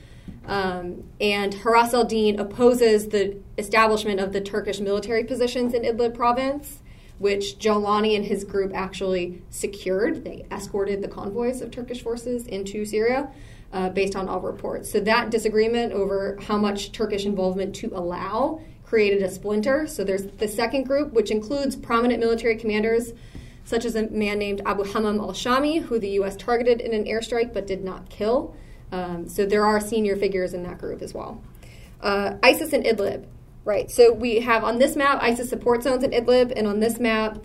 And Haras al-Din opposes the establishment of the Turkish military positions in Idlib province, which Jawlani and his group actually secured. They escorted the convoys of Turkish forces into Syria based on all reports. So that disagreement over how much Turkish involvement to allow created a splinter. So there's the second group, which includes prominent military commanders, such as a man named Abu Hammam al-Shami, who the U.S. targeted in an airstrike but did not kill. So there are senior figures in that group as well. ISIS and Idlib. Right, so we have on this map ISIS support zones in Idlib, and on this map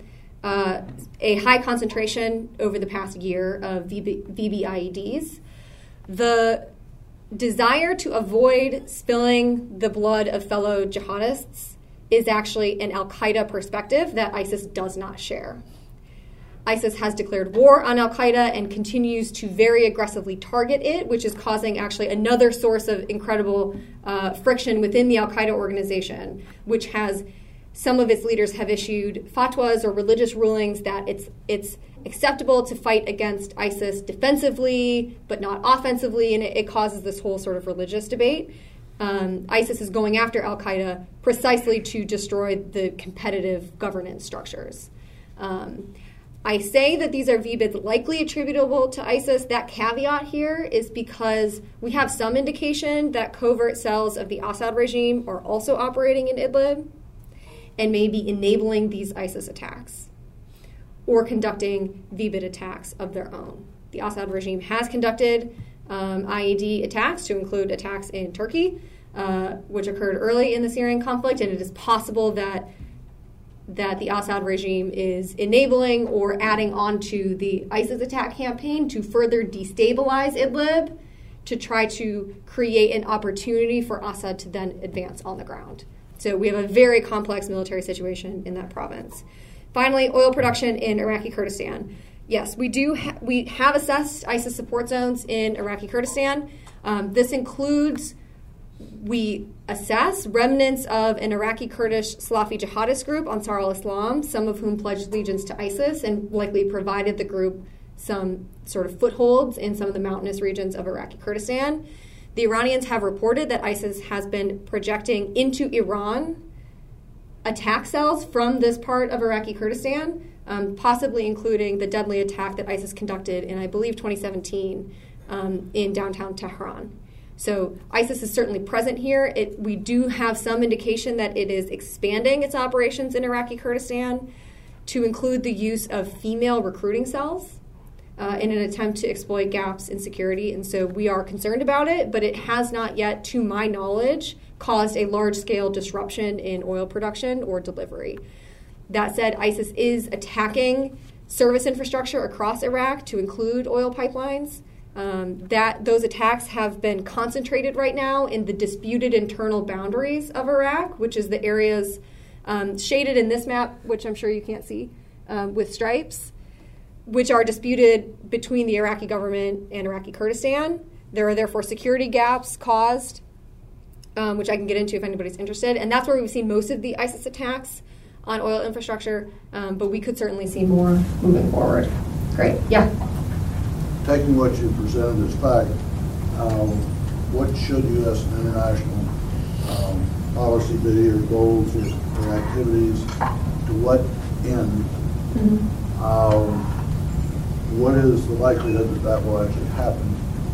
a high concentration over the past year of VBIEDs. The desire to avoid spilling the blood of fellow jihadists is actually an al-Qaeda perspective that ISIS does not share. ISIS has declared war on al-Qaeda and continues to very aggressively target it, which is causing actually another source of incredible friction within the al-Qaeda organization, which has some of its leaders have issued fatwas or religious rulings that it's acceptable to fight against ISIS defensively but not offensively, and it causes this whole sort of religious debate. ISIS is going after al-Qaeda precisely to destroy the competitive governance structures. I say that these are VBIEDs likely attributable to ISIS. That caveat here is because we have some indication that covert cells of the Assad regime are also operating in Idlib and may be enabling these ISIS attacks or conducting VBIED attacks of their own. The Assad regime has conducted IED attacks, to include attacks in Turkey, which occurred early in the Syrian conflict, and it is possible that the Assad regime is enabling or adding on to the ISIS attack campaign to further destabilize Idlib, to try to create an opportunity for Assad to then advance on the ground. So we have a very complex military situation in that province. Finally, oil production in Iraqi Kurdistan. Yes, we have assessed ISIS support zones in Iraqi Kurdistan. This includes, we assess remnants of an Iraqi Kurdish Salafi jihadist group, Ansar al-Islam, some of whom pledged allegiance to ISIS and likely provided the group some sort of footholds in some of the mountainous regions of Iraqi Kurdistan. The Iranians have reported that ISIS has been projecting into Iran attack cells from this part of Iraqi Kurdistan, possibly including the deadly attack that ISIS conducted in, I believe, 2017 in downtown Tehran. So ISIS is certainly present here. We do have some indication that it is expanding its operations in Iraqi Kurdistan to include the use of female recruiting cells. in an attempt to exploit gaps in security. And so we are concerned about it, but it has not yet, to my knowledge, caused a large-scale disruption in oil production or delivery. That said, ISIS is attacking service infrastructure across Iraq, to include oil pipelines. Those attacks have been concentrated right now in the disputed internal boundaries of Iraq, which is the areas shaded in this map, which I'm sure you can't see, with stripes, which are disputed between the Iraqi government and Iraqi Kurdistan. There are therefore security gaps caused, which I can get into if anybody's interested. And that's where we've seen most of the ISIS attacks on oil infrastructure, but we could certainly see more moving forward. Great. Yeah? Taking what you presented as fact, what should U.S. and international policy be, or goals, or activities, to what end? Mm-hmm. What is the likelihood that that will actually happen?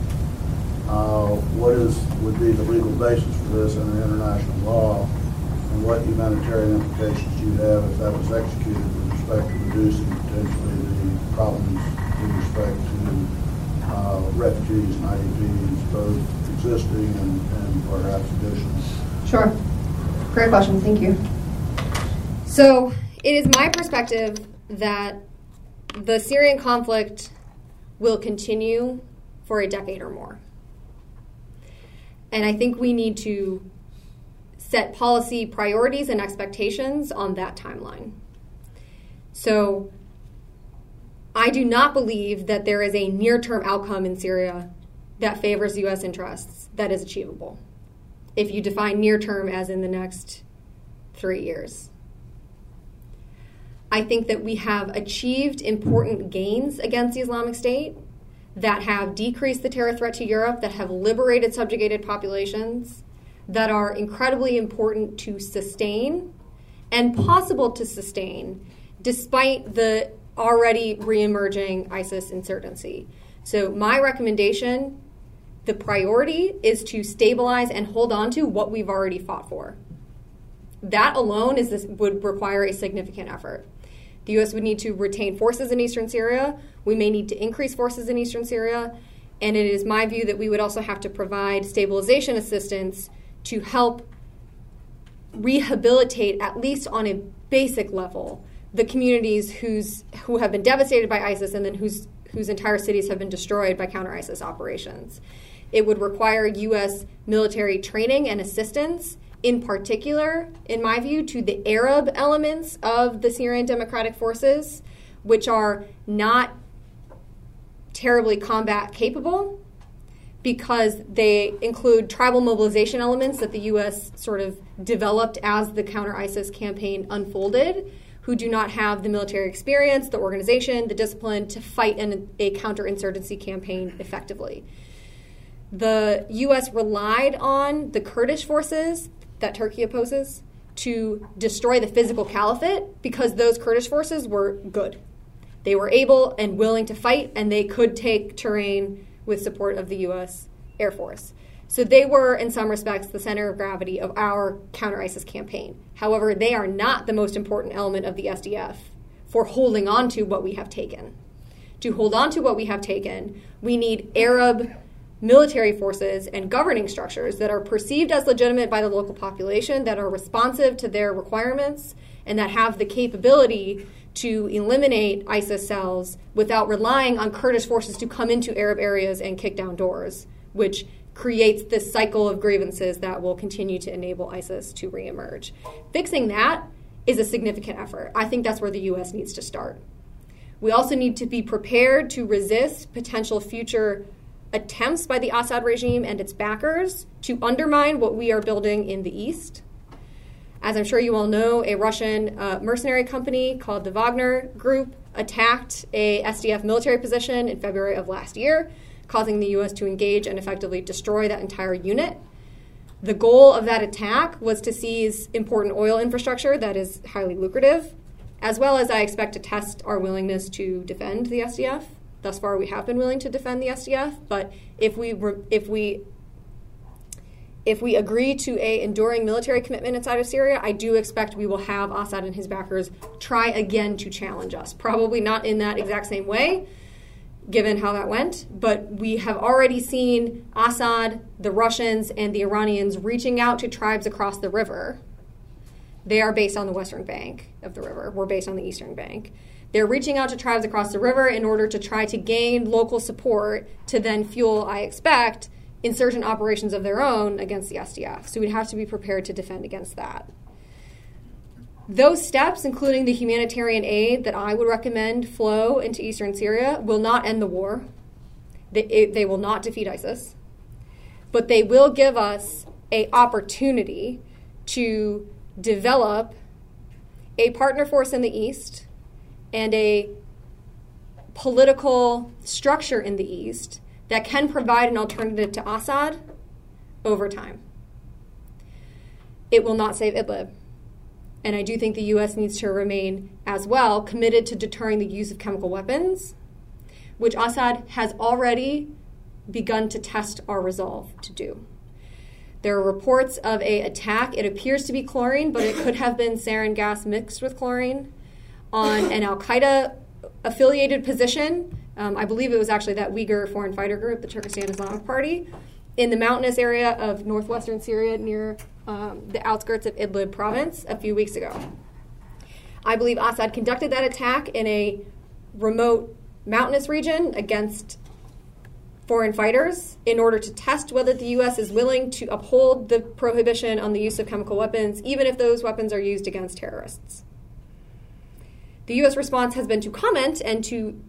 What would be the legal basis for this under international law, and what humanitarian implications do you have if that was executed with respect to reducing potentially the problems with respect to refugees and IDPs, both existing and perhaps additional? Sure. Great question. Thank you. So it is my perspective that the Syrian conflict will continue for a decade or more. And I think we need to set policy priorities and expectations on that timeline. So I do not believe that there is a near-term outcome in Syria that favors U.S. interests that is achievable, if you define near-term as in the next 3 years. I think that we have achieved important gains against the Islamic State that have decreased the terror threat to Europe, that have liberated subjugated populations, that are incredibly important to sustain and possible to sustain despite the already re-emerging ISIS insurgency. So my recommendation, the priority, is to stabilize and hold on to what we've already fought for. That alone would require a significant effort. The U.S. would need to retain forces in eastern Syria. We may need to increase forces in eastern Syria. And it is my view that we would also have to provide stabilization assistance to help rehabilitate, at least on a basic level, the communities who have been devastated by ISIS and then whose entire cities have been destroyed by counter-ISIS operations. It would require U.S. military training and assistance, in particular, in my view, to the Arab elements of the Syrian Democratic Forces, which are not terribly combat capable because they include tribal mobilization elements that the U.S. sort of developed as the counter-ISIS campaign unfolded, who do not have the military experience, the organization, the discipline to fight a counterinsurgency campaign effectively. The U.S. relied on the Kurdish forces that Turkey opposes to destroy the physical caliphate because those Kurdish forces were good. They were able and willing to fight, and they could take terrain with support of the U.S. Air Force. So they were, in some respects, the center of gravity of our counter-ISIS campaign. However, they are not the most important element of the SDF for holding on to what we have taken. To hold on to what we have taken, we need Arab military forces and governing structures that are perceived as legitimate by the local population, that are responsive to their requirements, and that have the capability to eliminate ISIS cells without relying on Kurdish forces to come into Arab areas and kick down doors, which creates this cycle of grievances that will continue to enable ISIS to reemerge. Fixing that is a significant effort. I think that's where the U.S. needs to start. We also need to be prepared to resist potential future attempts by the Assad regime and its backers to undermine what we are building in the East. As I'm sure you all know, a Russian mercenary company called the Wagner Group attacked a SDF military position in February of last year, causing the U.S. to engage and effectively destroy that entire unit. The goal of that attack was to seize important oil infrastructure that is highly lucrative, as well as I expect to test our willingness to defend the SDF. Thus far, we have been willing to defend the SDF, but if we agree to an enduring military commitment inside of Syria, I do expect we will have Assad and his backers try again to challenge us. Probably not in that exact same way, given how that went. But we have already seen Assad, the Russians, and the Iranians reaching out to tribes across the river. They are based on the western bank of the river. We're based on the eastern bank. They're reaching out to tribes across the river in order to try to gain local support to then fuel, I expect, insurgent operations of their own against the SDF. So we'd have to be prepared to defend against that. Those steps, including the humanitarian aid that I would recommend flow into eastern Syria, will not end the war. They will not defeat ISIS. But they will give us an opportunity to develop a partner force in the east and a political structure in the east that can provide an alternative to Assad over time. It will not save Idlib. And I do think the U.S. needs to remain, as well, committed to deterring the use of chemical weapons, which Assad has already begun to test our resolve to do. There are reports of an attack. It appears to be chlorine, but it could have been sarin gas mixed with chlorine on an al-Qaeda-affiliated position. I believe it was actually that Uyghur foreign fighter group, the Turkestan Islamic Party, in the mountainous area of northwestern Syria near the outskirts of Idlib province a few weeks ago. I believe Assad conducted that attack in a remote mountainous region against foreign fighters in order to test whether the U.S. is willing to uphold the prohibition on the use of chemical weapons, even if those weapons are used against terrorists. The U.S. response has been to comment and to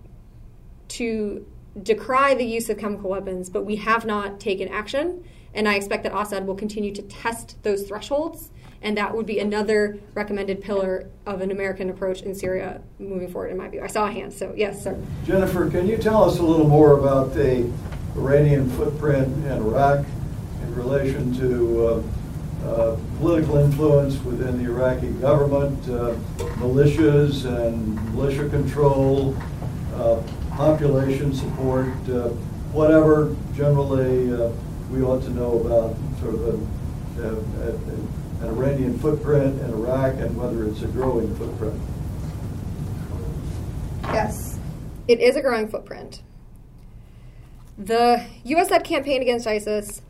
decry the use of chemical weapons, but we have not taken action, and I expect that Assad will continue to test those thresholds, and that would be another recommended pillar of an American approach in Syria moving forward, in my view. I saw a hand, so yes, sir. Jennifer, can you tell us a little more about the Iranian footprint in Iraq in relation to political influence within the Iraqi government, militias and militia control, population support, whatever generally we ought to know about sort of an Iranian footprint in Iraq and whether it's a growing footprint? Yes, it is a growing footprint. The U.S.-led campaign against ISIS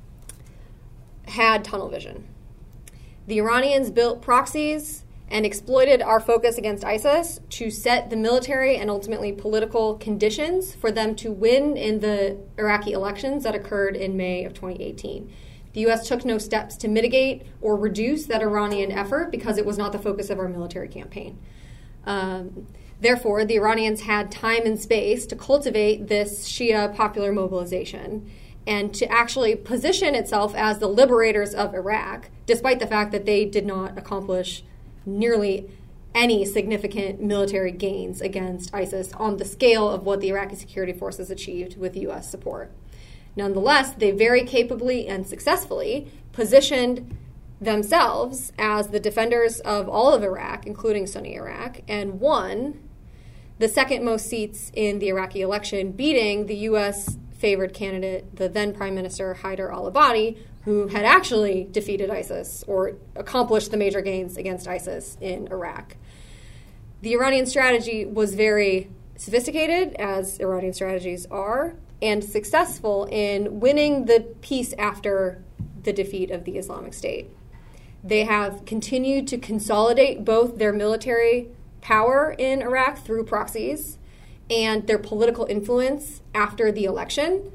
had tunnel vision. The Iranians built proxies and exploited our focus against ISIS to set the military and ultimately political conditions for them to win in the Iraqi elections that occurred in May of 2018. The U.S. took no steps to mitigate or reduce that Iranian effort because it was not the focus of our military campaign. Therefore, the Iranians had time and space to cultivate this Shia popular mobilization and to actually position itself as the liberators of Iraq, despite the fact that they did not accomplish nearly any significant military gains against ISIS on the scale of what the Iraqi security forces achieved with U.S. support. Nonetheless, they very capably and successfully positioned themselves as the defenders of all of Iraq, including Sunni Iraq, and won the second most seats in the Iraqi election, beating the U.S. favored candidate, the then Prime Minister Haider al-Abadi, who had actually defeated ISIS or accomplished the major gains against ISIS in Iraq. The Iranian strategy was very sophisticated, as Iranian strategies are, and successful in winning the peace after the defeat of the Islamic State. They have continued to consolidate both their military power in Iraq through proxies and their political influence after the election.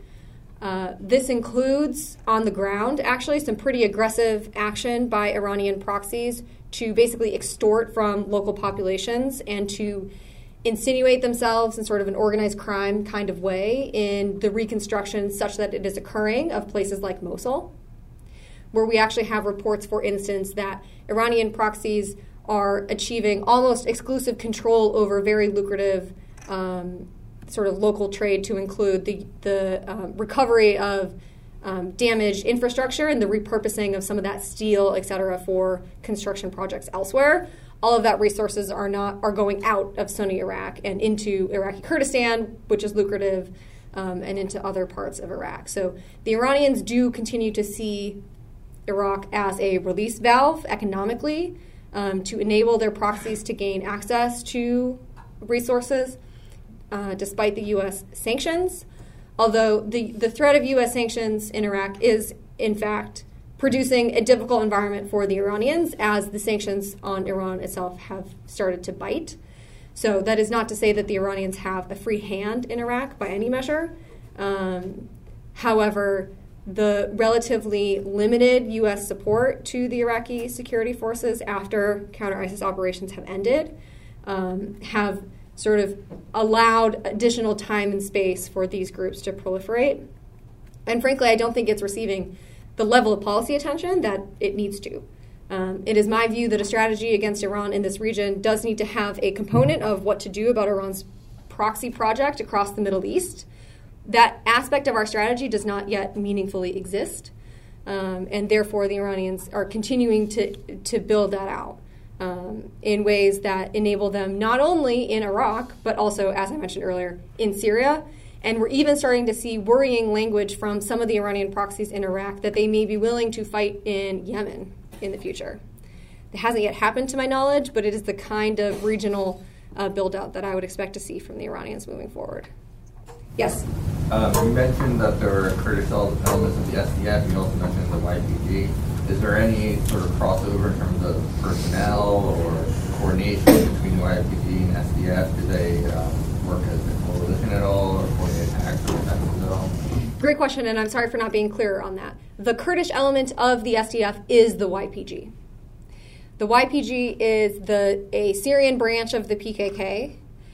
This includes, on the ground, actually, some pretty aggressive action by Iranian proxies to basically extort from local populations and to insinuate themselves in sort of an organized crime kind of way in the reconstruction such that it is occurring of places like Mosul, where we actually have reports, for instance, that Iranian proxies are achieving almost exclusive control over very lucrative sort of local trade, to include the recovery of damaged infrastructure and the repurposing of some of that steel, et cetera, for construction projects elsewhere. All of that resources are going out of Sunni Iraq and into Iraqi Kurdistan, which is lucrative, and into other parts of Iraq. So the Iranians do continue to see Iraq as a release valve economically to enable their proxies to gain access to resources. despite the U.S. sanctions, although the threat of U.S. sanctions in Iraq is, in fact, producing a difficult environment for the Iranians as the sanctions on Iran itself have started to bite. So that is not to say that the Iranians have a free hand in Iraq by any measure. However, the relatively limited U.S. support to the Iraqi security forces after counter-ISIS operations have ended have sort of allowed additional time and space for these groups to proliferate. And frankly, I don't think it's receiving the level of policy attention that it needs to. It is my view that a strategy against Iran in this region does need to have a component of what to do about Iran's proxy project across the Middle East. That aspect of our strategy does not yet meaningfully exist, and therefore the Iranians are continuing to build that out in ways that enable them not only in Iraq, but also, as I mentioned earlier, in Syria. And we're even starting to see worrying language from some of the Iranian proxies in Iraq that they may be willing to fight in Yemen in the future. It hasn't yet happened to my knowledge, but it is the kind of regional build-out that I would expect to see from the Iranians moving forward. Yes? You mentioned that there were Kurdish elements of the SDF. You also mentioned the YPG. Is there any sort of crossover in terms of personnel or coordination between the YPG and SDF? Do they work as a coalition at all, or coordinate attacks or defenses at all? Great question, and I'm sorry for not being clearer on that. The Kurdish element of the SDF is the YPG. The YPG is a Syrian branch of the PKK.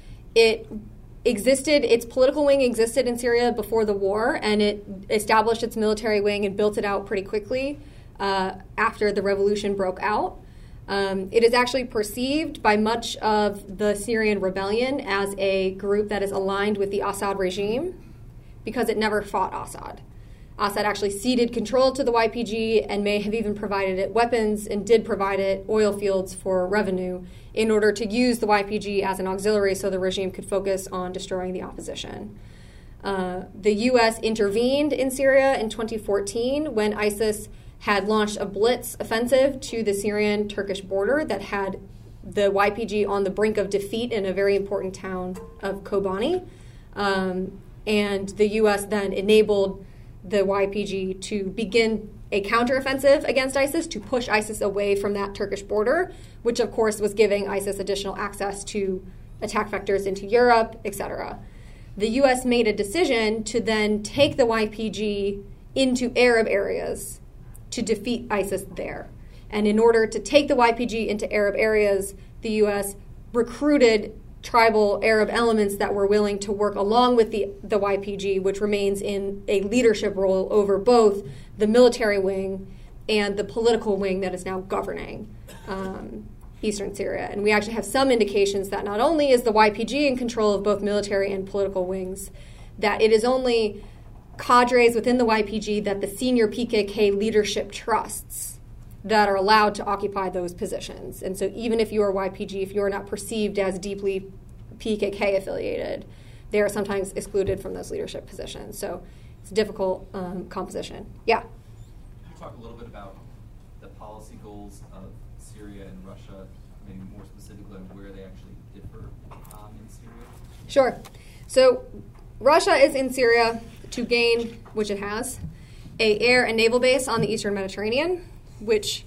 Its political wing existed in Syria before the war, and it established its military wing and built it out pretty quickly after the revolution broke out. It is actually perceived by much of the Syrian rebellion as a group that is aligned with the Assad regime because it never fought Assad. Assad actually ceded control to the YPG and may have even provided it weapons and did provide it oil fields for revenue in order to use the YPG as an auxiliary so the regime could focus on destroying the opposition. The U.S. intervened in Syria in 2014 when ISIS had launched a blitz offensive to the Syrian-Turkish border that had the YPG on the brink of defeat in a very important town of Kobani. And the U.S. then enabled the YPG to begin a counteroffensive against ISIS to push ISIS away from that Turkish border, which of course was giving ISIS additional access to attack vectors into Europe, etc. The U.S. made a decision to then take the YPG into Arab areas to defeat ISIS there. And in order to take the YPG into Arab areas, the U.S. recruited tribal Arab elements that were willing to work along with the YPG, which remains in a leadership role over both the military wing and the political wing that is now governing eastern Syria. And we actually have some indications that not only is the YPG in control of both military and political wings, that it is only cadres within the YPG that the senior PKK leadership trusts that are allowed to occupy those positions. And so even if you are YPG, if you are not perceived as deeply PKK affiliated, they are sometimes excluded from those leadership positions. So it's a difficult composition. Yeah? Can you talk a little bit about the policy goals of Syria and Russia, maybe more specifically on where they actually differ in Syria? Sure. So Russia is in Syria to gain, which it has, an air and naval base on the eastern Mediterranean, which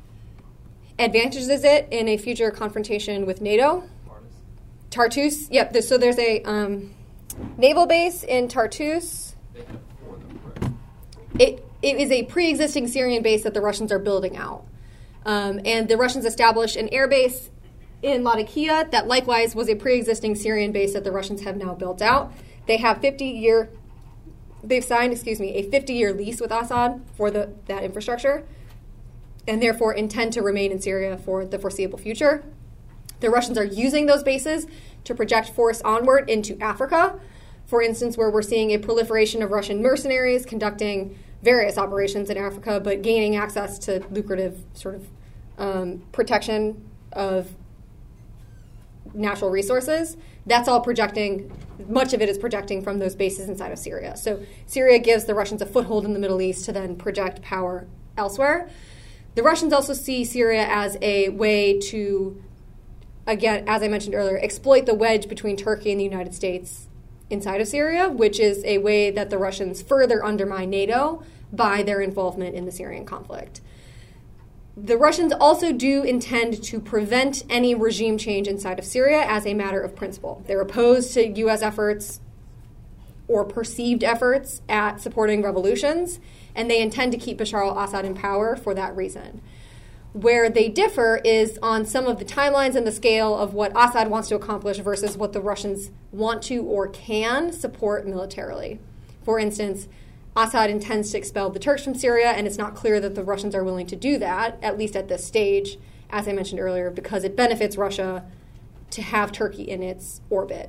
advantages it in a future confrontation with NATO. Tartus. Yep. So there's a naval base in Tartus. They have 4 of them, correct? It is a pre-existing Syrian base that the Russians are building out. And the Russians established an air base in Latakia that likewise was a pre-existing Syrian base that the Russians have now built out. They have they've signed a 50-year lease with Assad for that infrastructure, and therefore intend to remain in Syria for the foreseeable future. The Russians are using those bases to project force onward into Africa, for instance, where we're seeing a proliferation of Russian mercenaries conducting various operations in Africa, but gaining access to lucrative sort of protection of natural resources. That's all projecting, much of it is projecting from those bases inside of Syria. So Syria gives the Russians a foothold in the Middle East to then project power elsewhere. The Russians also see Syria as a way to again, as I mentioned earlier, exploit the wedge between Turkey and the United States inside of Syria, which is a way that the Russians further undermine NATO by their involvement in the Syrian conflict. The Russians also do intend to prevent any regime change inside of Syria as a matter of principle. They're opposed to U.S. efforts or perceived efforts at supporting revolutions, and they intend to keep Bashar al-Assad in power for that reason. Where they differ is on some of the timelines and the scale of what Assad wants to accomplish versus what the Russians want to or can support militarily. For instance, Assad intends to expel the Turks from Syria, and it's not clear that the Russians are willing to do that, at least at this stage, as I mentioned earlier, because it benefits Russia to have Turkey in its orbit.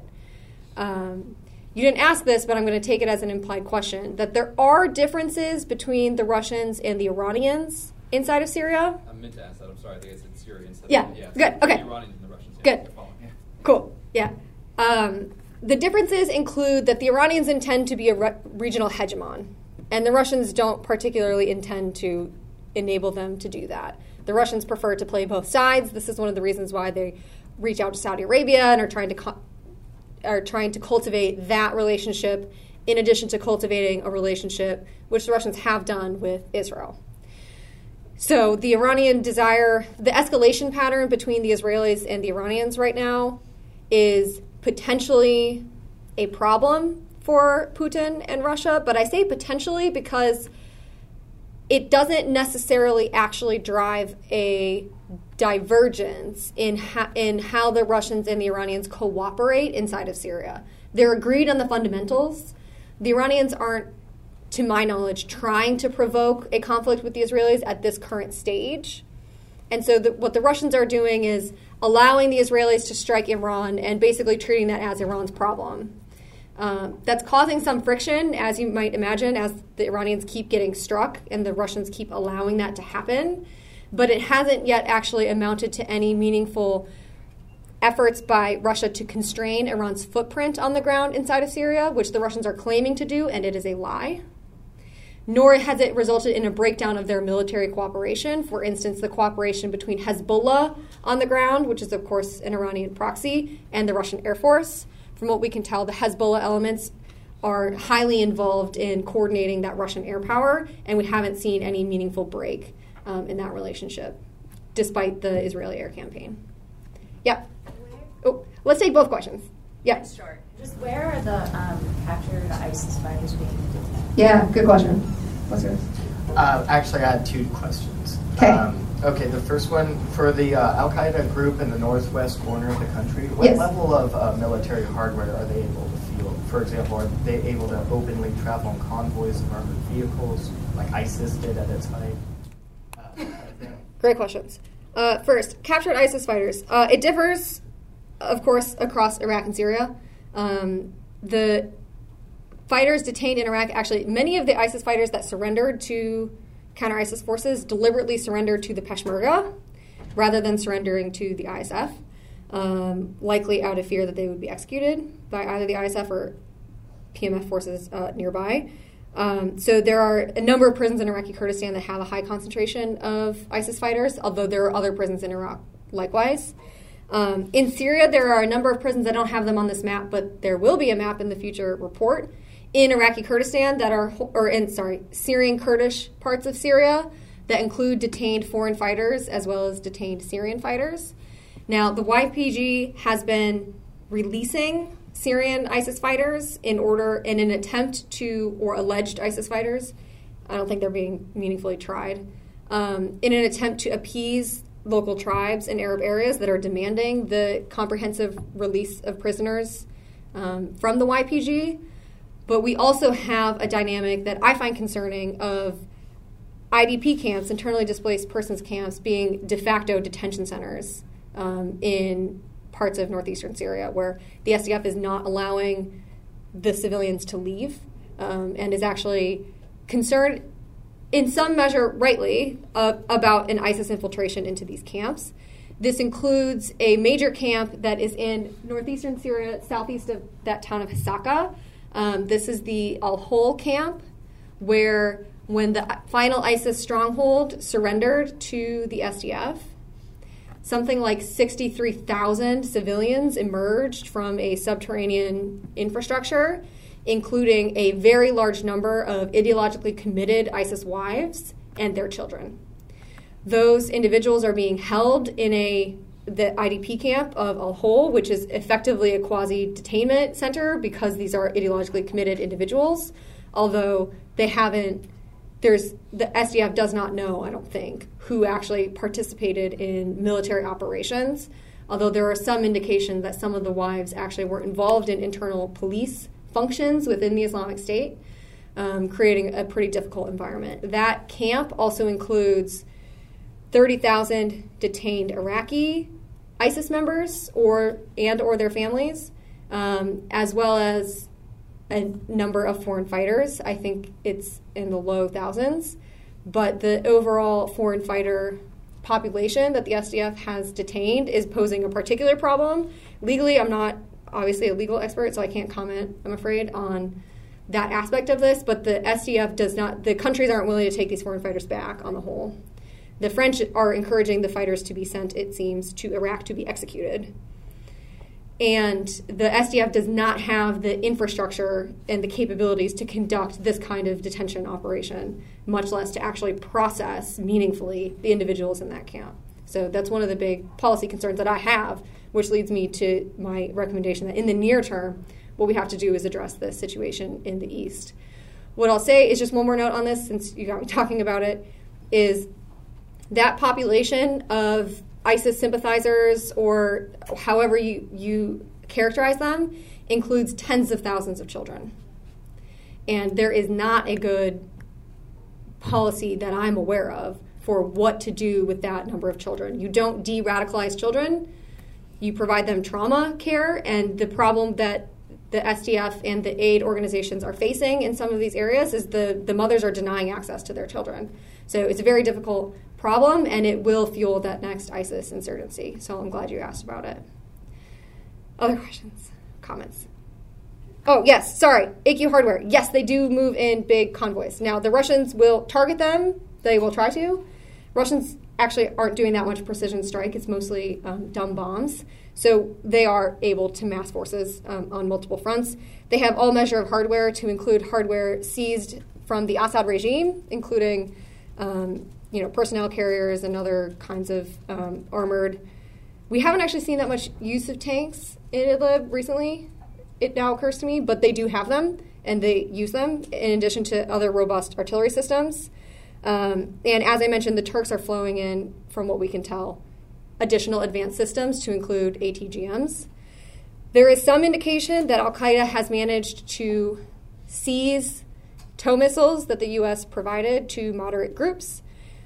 You didn't ask this, but I'm going to take it as an implied question, that there are differences between the Russians and the Iranians inside of Syria. I meant to ask that. I'm sorry. I think I said Syria instead Yeah, of... good, okay. The Iranians and the Russians. Good. They're following, yeah. Cool, yeah. The differences include that the Iranians intend to be a regional hegemon, and the Russians don't particularly intend to enable them to do that. The Russians prefer to play both sides. This is one of the reasons why they reach out to Saudi Arabia and are trying to cultivate that relationship in addition to cultivating a relationship which the Russians have done with Israel. So the Iranian desire, the escalation pattern between the Israelis and the Iranians right now is potentially a problem for Putin and Russia, but I say potentially because it doesn't necessarily actually drive a divergence in how the Russians and the Iranians cooperate inside of Syria. They're agreed on the fundamentals. The Iranians aren't, to my knowledge, trying to provoke a conflict with the Israelis at this current stage. And so what the Russians are doing is allowing the Israelis to strike Iran and basically treating that as Iran's problem. That's causing some friction, as you might imagine, as the Iranians keep getting struck and the Russians keep allowing that to happen. But it hasn't yet actually amounted to any meaningful efforts by Russia to constrain Iran's footprint on the ground inside of Syria, which the Russians are claiming to do, and it is a lie. Nor has it resulted in a breakdown of their military cooperation. For instance, the cooperation between Hezbollah on the ground, which is, of course, an Iranian proxy, and the Russian Air Force. From what we can tell, the Hezbollah elements are highly involved in coordinating that Russian air power, and we haven't seen any meaningful break in that relationship, despite the Israeli air campaign. Yeah. Oh, let's take both questions. Yeah. Sure. Just where are the captured ISIS fighters being detained? Yeah, good question. What's yours? Actually, I had two questions. Okay. Okay, the first one, for the Al-Qaeda group in the northwest corner of the country, what Yes. level of military hardware are they able to field? For example, are they able to openly travel on convoys of armored vehicles, like ISIS did at its height? Great questions. First, captured ISIS fighters. It differs, of course, across Iraq and Syria. The fighters detained in Iraq, actually, many of the ISIS fighters that surrendered to counter-ISIS forces deliberately surrendered to the Peshmerga rather than surrendering to the ISF, likely out of fear that they would be executed by either the ISF or PMF forces nearby. So there are a number of prisons in Iraqi Kurdistan that have a high concentration of ISIS fighters, although there are other prisons in Iraq likewise. In Syria, there are a number of prisons. I don't have them on this map, but there will be a map in the future report in Iraqi Kurdistan Syrian Kurdish parts of Syria that include detained foreign fighters as well as detained Syrian fighters. Now, the YPG has been releasing Syrian ISIS fighters in an attempt to, or alleged ISIS fighters, I don't think they're being meaningfully tried, in an attempt to appease local tribes in Arab areas that are demanding the comprehensive release of prisoners from the YPG. But we also have a dynamic that I find concerning of IDP camps, internally displaced persons camps, being de facto detention centers in parts of northeastern Syria, where the SDF is not allowing the civilians to leave and is actually concerned, in some measure rightly, about an ISIS infiltration into these camps. This includes a major camp that is in northeastern Syria, southeast of that town of Hasaka. This is the Al-Hol camp, where when the final ISIS stronghold surrendered to the SDF, something like 63,000 civilians emerged from a subterranean infrastructure, including a very large number of ideologically committed ISIS wives and their children. Those individuals are being held in the IDP camp of Al-Hol, which is effectively a quasi-detainment center because these are ideologically committed individuals, although the SDF does not know, I don't think, who actually participated in military operations, although there are some indication that some of the wives actually were involved in internal police functions within the Islamic State, creating a pretty difficult environment. That camp also includes 30,000 detained Iraqi ISIS members or their families, as well as a number of foreign fighters. I think it's in the low thousands. But the overall foreign fighter population that the SDF has detained is posing a particular problem. Legally, I'm not obviously a legal expert, so I can't comment, I'm afraid, on that aspect of this. But the SDF does not, the countries aren't willing to take these foreign fighters back on the whole. The French are encouraging the fighters to be sent, it seems, to Iraq to be executed. And the SDF does not have the infrastructure and the capabilities to conduct this kind of detention operation, much less to actually process meaningfully the individuals in that camp. So that's one of the big policy concerns that I have, which leads me to my recommendation that in the near term, what we have to do is address the situation in the East. What I'll say is just one more note on this, since you got me talking about it, is that population of ISIS sympathizers, or however you characterize them, includes tens of thousands of children. And there is not a good policy that I'm aware of for what to do with that number of children. You don't de-radicalize children. You provide them trauma care, and the problem that the SDF and the aid organizations are facing in some of these areas is the mothers are denying access to their children. So it's a very difficult problem, and it will fuel that next ISIS insurgency. So I'm glad you asked about it. Other questions? Comments? Oh, yes, sorry. AQ Hardware. Yes, they do move in big convoys. Now, the Russians will target them. They will try to. Russians actually aren't doing that much precision strike. It's mostly dumb bombs. So they are able to mass forces on multiple fronts. They have all measure of hardware to include hardware seized from the Assad regime, including personnel carriers and other kinds of armored. We haven't actually seen that much use of tanks in Idlib recently, it now occurs to me, but they do have them, and they use them in addition to other robust artillery systems. And as I mentioned, the Turks are flowing in, from what we can tell, additional advanced systems to include ATGMs. There is some indication that al-Qaeda has managed to seize tow missiles that the U.S. provided to moderate groups.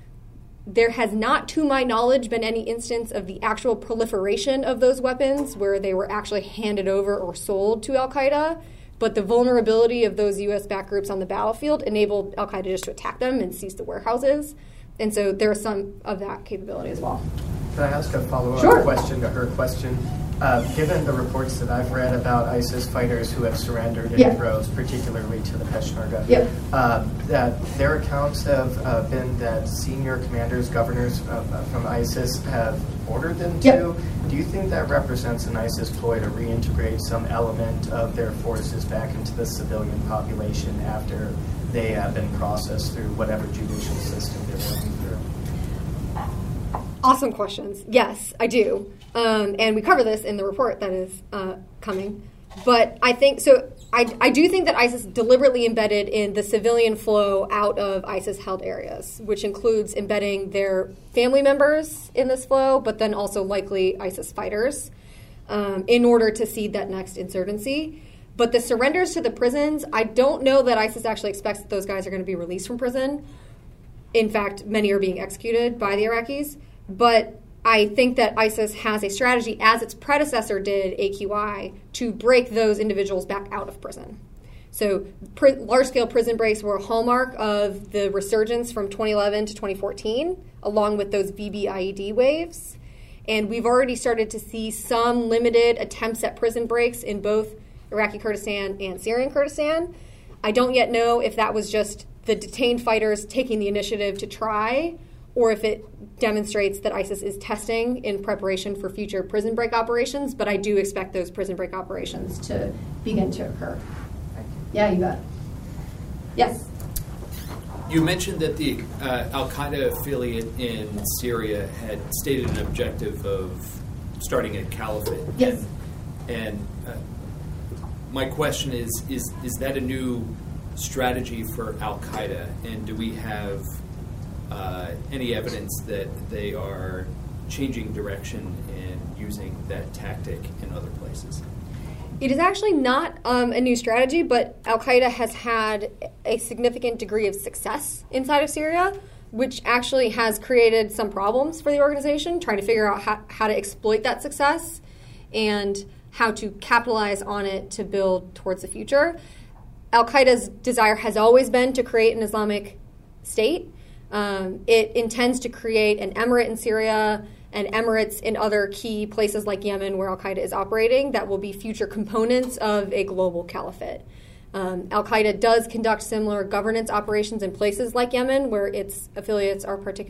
There has not, to my knowledge, been any instance of the actual proliferation of those weapons where they were actually handed over or sold to al-Qaeda, but the vulnerability of those U.S.-backed groups on the battlefield enabled al-Qaeda just to attack them and seize the warehouses. And so there is some of that capability as well. Can I ask a follow-up question to her question? Given the reports that I've read about ISIS fighters who have surrendered in droves, particularly to the Peshmerga, that their accounts have been that senior commanders, governors from ISIS have ordered them to. Do you think that represents an ISIS ploy to reintegrate some element of their forces back into the civilian population after they have been processed through whatever judicial system they're going through? Awesome questions. Yes, I do. And we cover this in the report that is coming. But I think, so I do think that ISIS deliberately embedded in the civilian flow out of ISIS-held areas, which includes embedding their family members in this flow, but then also likely ISIS fighters, in order to seed that next insurgency. But the surrenders to the prisons, I don't know that ISIS actually expects that those guys are going to be released from prison. In fact, many are being executed by the Iraqis. But I think that ISIS has a strategy, as its predecessor did, AQI, to break those individuals back out of prison. So large-scale prison breaks were a hallmark of the resurgence from 2011 to 2014, along with those VBIED waves. And we've already started to see some limited attempts at prison breaks in both Iraqi Kurdistan and Syrian Kurdistan. I don't yet know if that was just the detained fighters taking the initiative to try, or if it demonstrates that ISIS is testing in preparation for future prison break operations, but I do expect those prison break operations to begin to occur. Yeah, you bet. Yes? You mentioned that the al-Qaeda affiliate in Syria had stated an objective of starting a caliphate. Yes. And my question is that a new strategy for al-Qaeda? And do we have any evidence that they are changing direction and using that tactic in other places? It is actually not a new strategy, but al-Qaeda has had a significant degree of success inside of Syria, which actually has created some problems for the organization, trying to figure out how to exploit that success and how to capitalize on it to build towards the future. Al-Qaeda's desire has always been to create an Islamic state. It intends to create an emirate in Syria and emirates in other key places like Yemen where al-Qaeda is operating that will be future components of a global caliphate. Al-Qaeda does conduct similar governance operations in places like Yemen where its affiliate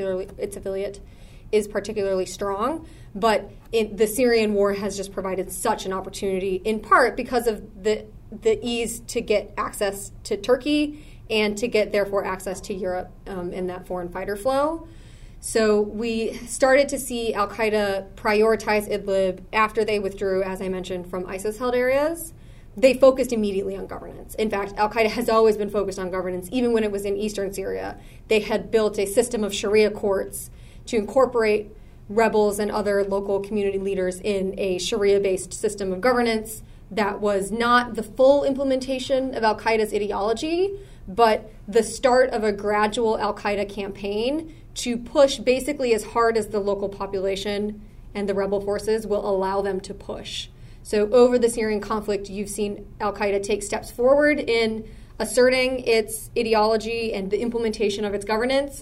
is particularly strong, but the Syrian war has just provided such an opportunity, in part because of the ease to get access to Turkey and to get, therefore, access to Europe in that foreign fighter flow. So we started to see al-Qaeda prioritize Idlib after they withdrew, as I mentioned, from ISIS-held areas. They focused immediately on governance. In fact, al-Qaeda has always been focused on governance, even when it was in eastern Syria. They had built a system of Sharia courts to incorporate rebels and other local community leaders in a Sharia-based system of governance that was not the full implementation of al-Qaeda's ideology, but the start of a gradual al-Qaeda campaign to push basically as hard as the local population and the rebel forces will allow them to push. So over the Syrian conflict, you've seen al-Qaeda take steps forward in asserting its ideology and the implementation of its governance.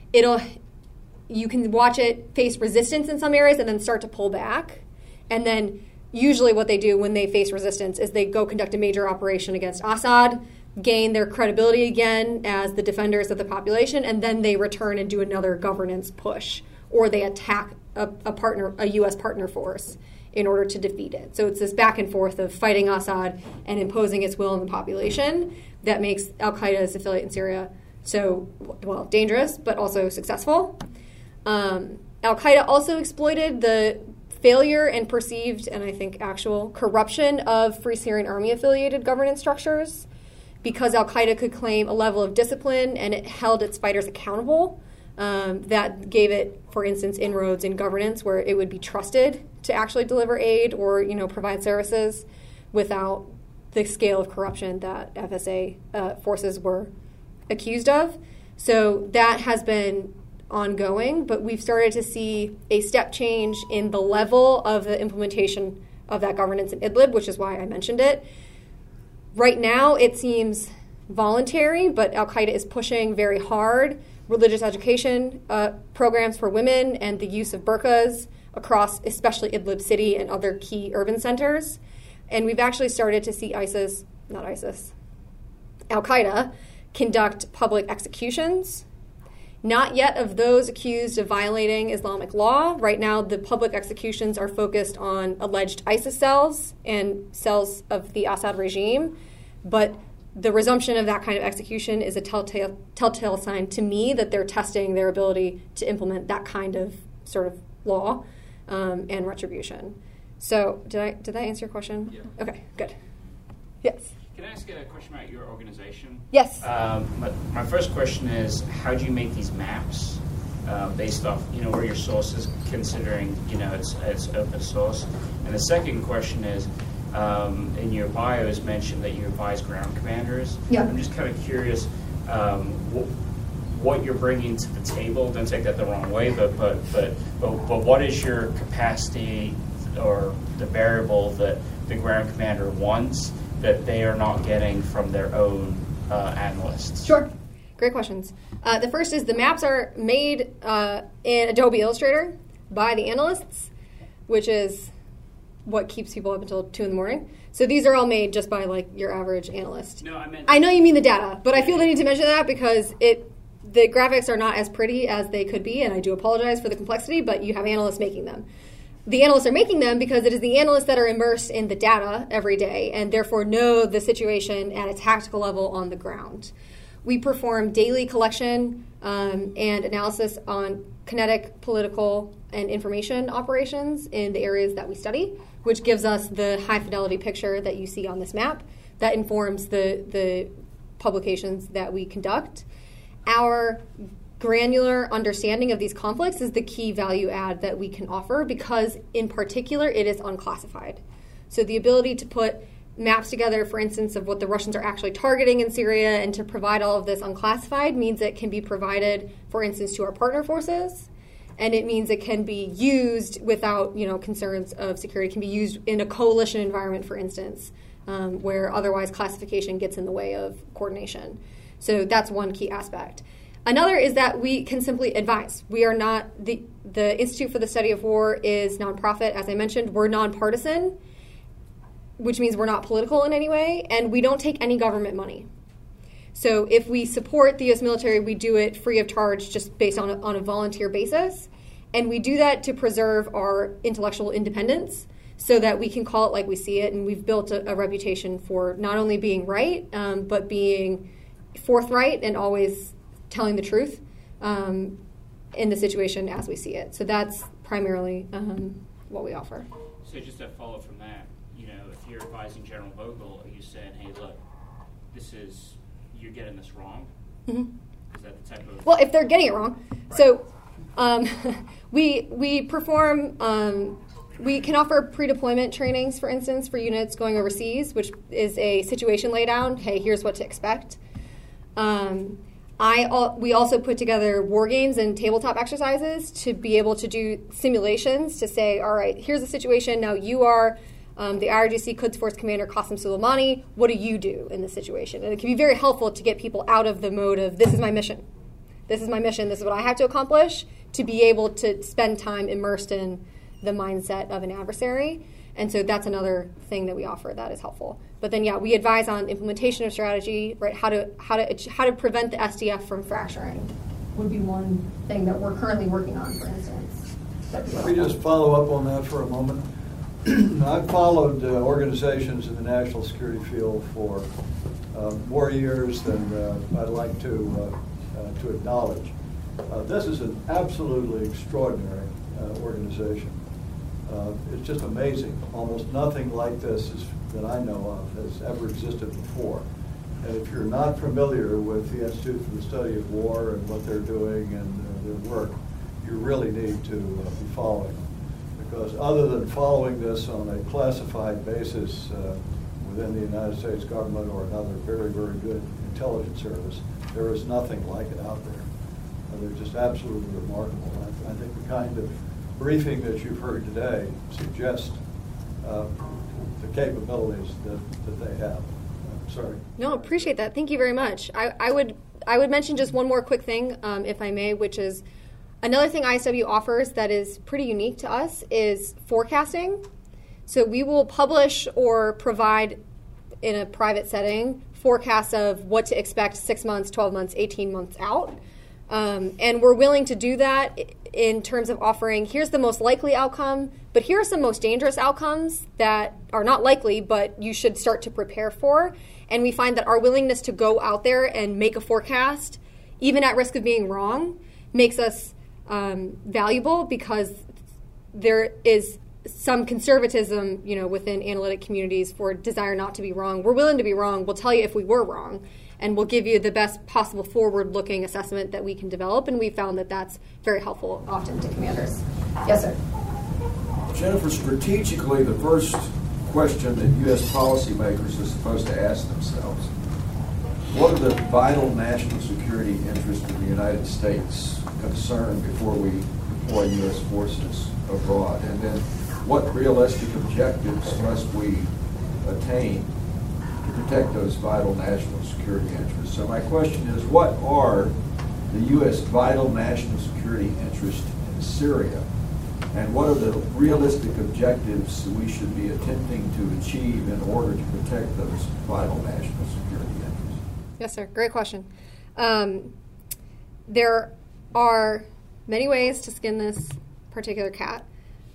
You can watch it face resistance in some areas and then start to pull back. And then usually what they do when they face resistance is they go conduct a major operation against Assad, gain their credibility again as the defenders of the population, and then they return and do another governance push, or they attack a U.S. partner force in order to defeat it. So it's this back and forth of fighting Assad and imposing its will on the population that makes al-Qaeda's affiliate in Syria so, well, dangerous, but also successful. Al-Qaeda also exploited the failure and perceived, and I think actual, corruption of Free Syrian Army-affiliated governance structures, because al-Qaeda could claim a level of discipline and it held its fighters accountable. That gave it, for instance, inroads in governance where it would be trusted to actually deliver aid or, provide services without the scale of corruption that FSA forces were accused of. So that has been ongoing, but we've started to see a step change in the level of the implementation of that governance in Idlib, which is why I mentioned it. Right now, it seems voluntary, but al-Qaeda is pushing very hard religious education programs for women and the use of burqas across especially Idlib city and other key urban centers. And we've actually started to see al-Qaeda conduct public executions. Not yet of those accused of violating Islamic law. Right now, the public executions are focused on alleged ISIS cells and cells of the Assad regime. But the resumption of that kind of execution is a telltale sign to me that they're testing their ability to implement that kind of sort of law and retribution. So did that answer your question? Yeah. Okay, good. Yes. Can I ask a question about your organization? Yes. My first question is, how do you make these maps based off, where your source is, considering, it's open source? And the second question is, in your bio is mentioned that you advise ground commanders. Yeah. I'm just kind of curious what you're bringing to the table. Don't take that the wrong way, but what is your capacity or the variable that the ground commander wants that they are not getting from their own analysts? Sure. Great questions. The first is the maps are made in Adobe Illustrator by the analysts, which is what keeps people up until 2 a.m. So these are all made just by your average analyst. No, I meant... I know you mean the data, but I feel the need to mention that because the graphics are not as pretty as they could be, and I do apologize for the complexity, but you have analysts making them. The analysts are making them because it is the analysts that are immersed in the data every day and therefore know the situation at a tactical level on the ground. We perform daily collection and analysis on kinetic, political, and information operations in the areas that we study, which gives us the high-fidelity picture that you see on this map that informs the publications that we conduct. Our granular understanding of these conflicts is the key value add that we can offer because, in particular, it is unclassified. So the ability to put maps together, for instance, of what the Russians are actually targeting in Syria and to provide all of this unclassified means it can be provided, for instance, to our partner forces, and it means it can be used without, concerns of security. It can be used in a coalition environment, for instance, where otherwise classification gets in the way of coordination. So that's one key aspect. Another is that we can simply advise. We are not, the Institute for the Study of War is nonprofit, as I mentioned. We're nonpartisan, which means we're not political in any way, and we don't take any government money. So if we support the U.S. military, we do it free of charge just based on a volunteer basis, and we do that to preserve our intellectual independence so that we can call it like we see it, and we've built a reputation for not only being right, but being forthright and always telling the truth in the situation as we see it. So that's primarily what we offer. So just to follow from that, if you're advising General Vogel, are you saying, hey, look, you're getting this wrong? Mm-hmm. Is that the type of... Well, if they're getting it wrong. Right. So we perform... we can offer pre-deployment trainings, for instance, for units going overseas, which is a situation laydown. Hey, here's what to expect. We also put together war games and tabletop exercises to be able to do simulations to say, all right, here's the situation. Now you are the IRGC Quds Force Commander Qasem Soleimani. What do you do in this situation? And it can be very helpful to get people out of the mode of this is my mission. This is my mission. This is what I have to accomplish, to be able to spend time immersed in the mindset of an adversary. And so that's another thing that we offer that is helpful. But then, we advise on implementation of strategy, right? How to prevent the SDF from fracturing would be one thing that we're currently working on, for instance. Let me just follow up on that for a moment. I've followed organizations in the national security field for more years than I'd like to acknowledge. This is an absolutely extraordinary organization. It's just amazing. Almost nothing like this that I know of has ever existed before. And if you're not familiar with the Institute for the Study of War and what they're doing and their work, you really need to be following them. Because other than following this on a classified basis within the United States government or another very, very good intelligence service, there is nothing like it out there. They're just absolutely remarkable. I think the kind of briefing that you've heard today suggests the capabilities that they have. Sorry. No, appreciate that. Thank you very much. I would mention just one more quick thing, if I may, which is another thing ISW offers that is pretty unique to us is forecasting. So we will publish or provide in a private setting forecasts of what to expect 6 months, 12 months, 18 months out. And we're willing to do that in terms of offering, here's the most likely outcome, but here are some most dangerous outcomes that are not likely, but you should start to prepare for. And we find that our willingness to go out there and make a forecast, even at risk of being wrong, makes us valuable because there is some conservatism, within analytic communities for desire not to be wrong. We're willing to be wrong. We'll tell you if we were wrong. And we'll give you the best possible forward-looking assessment that we can develop, and we found that that's very helpful often to commanders. Yes, sir. Jennifer, strategically, the first question that U.S. policymakers are supposed to ask themselves, what are the vital national security interests of the United States concerned before we deploy U.S. forces abroad? And then what realistic objectives must we attain to protect those vital national security interests? So my question is, what are the U.S. vital national security interests in Syria? And what are the realistic objectives we should be attempting to achieve in order to protect those vital national security interests? Yes, sir. Great question. there are many ways to skin this particular cat.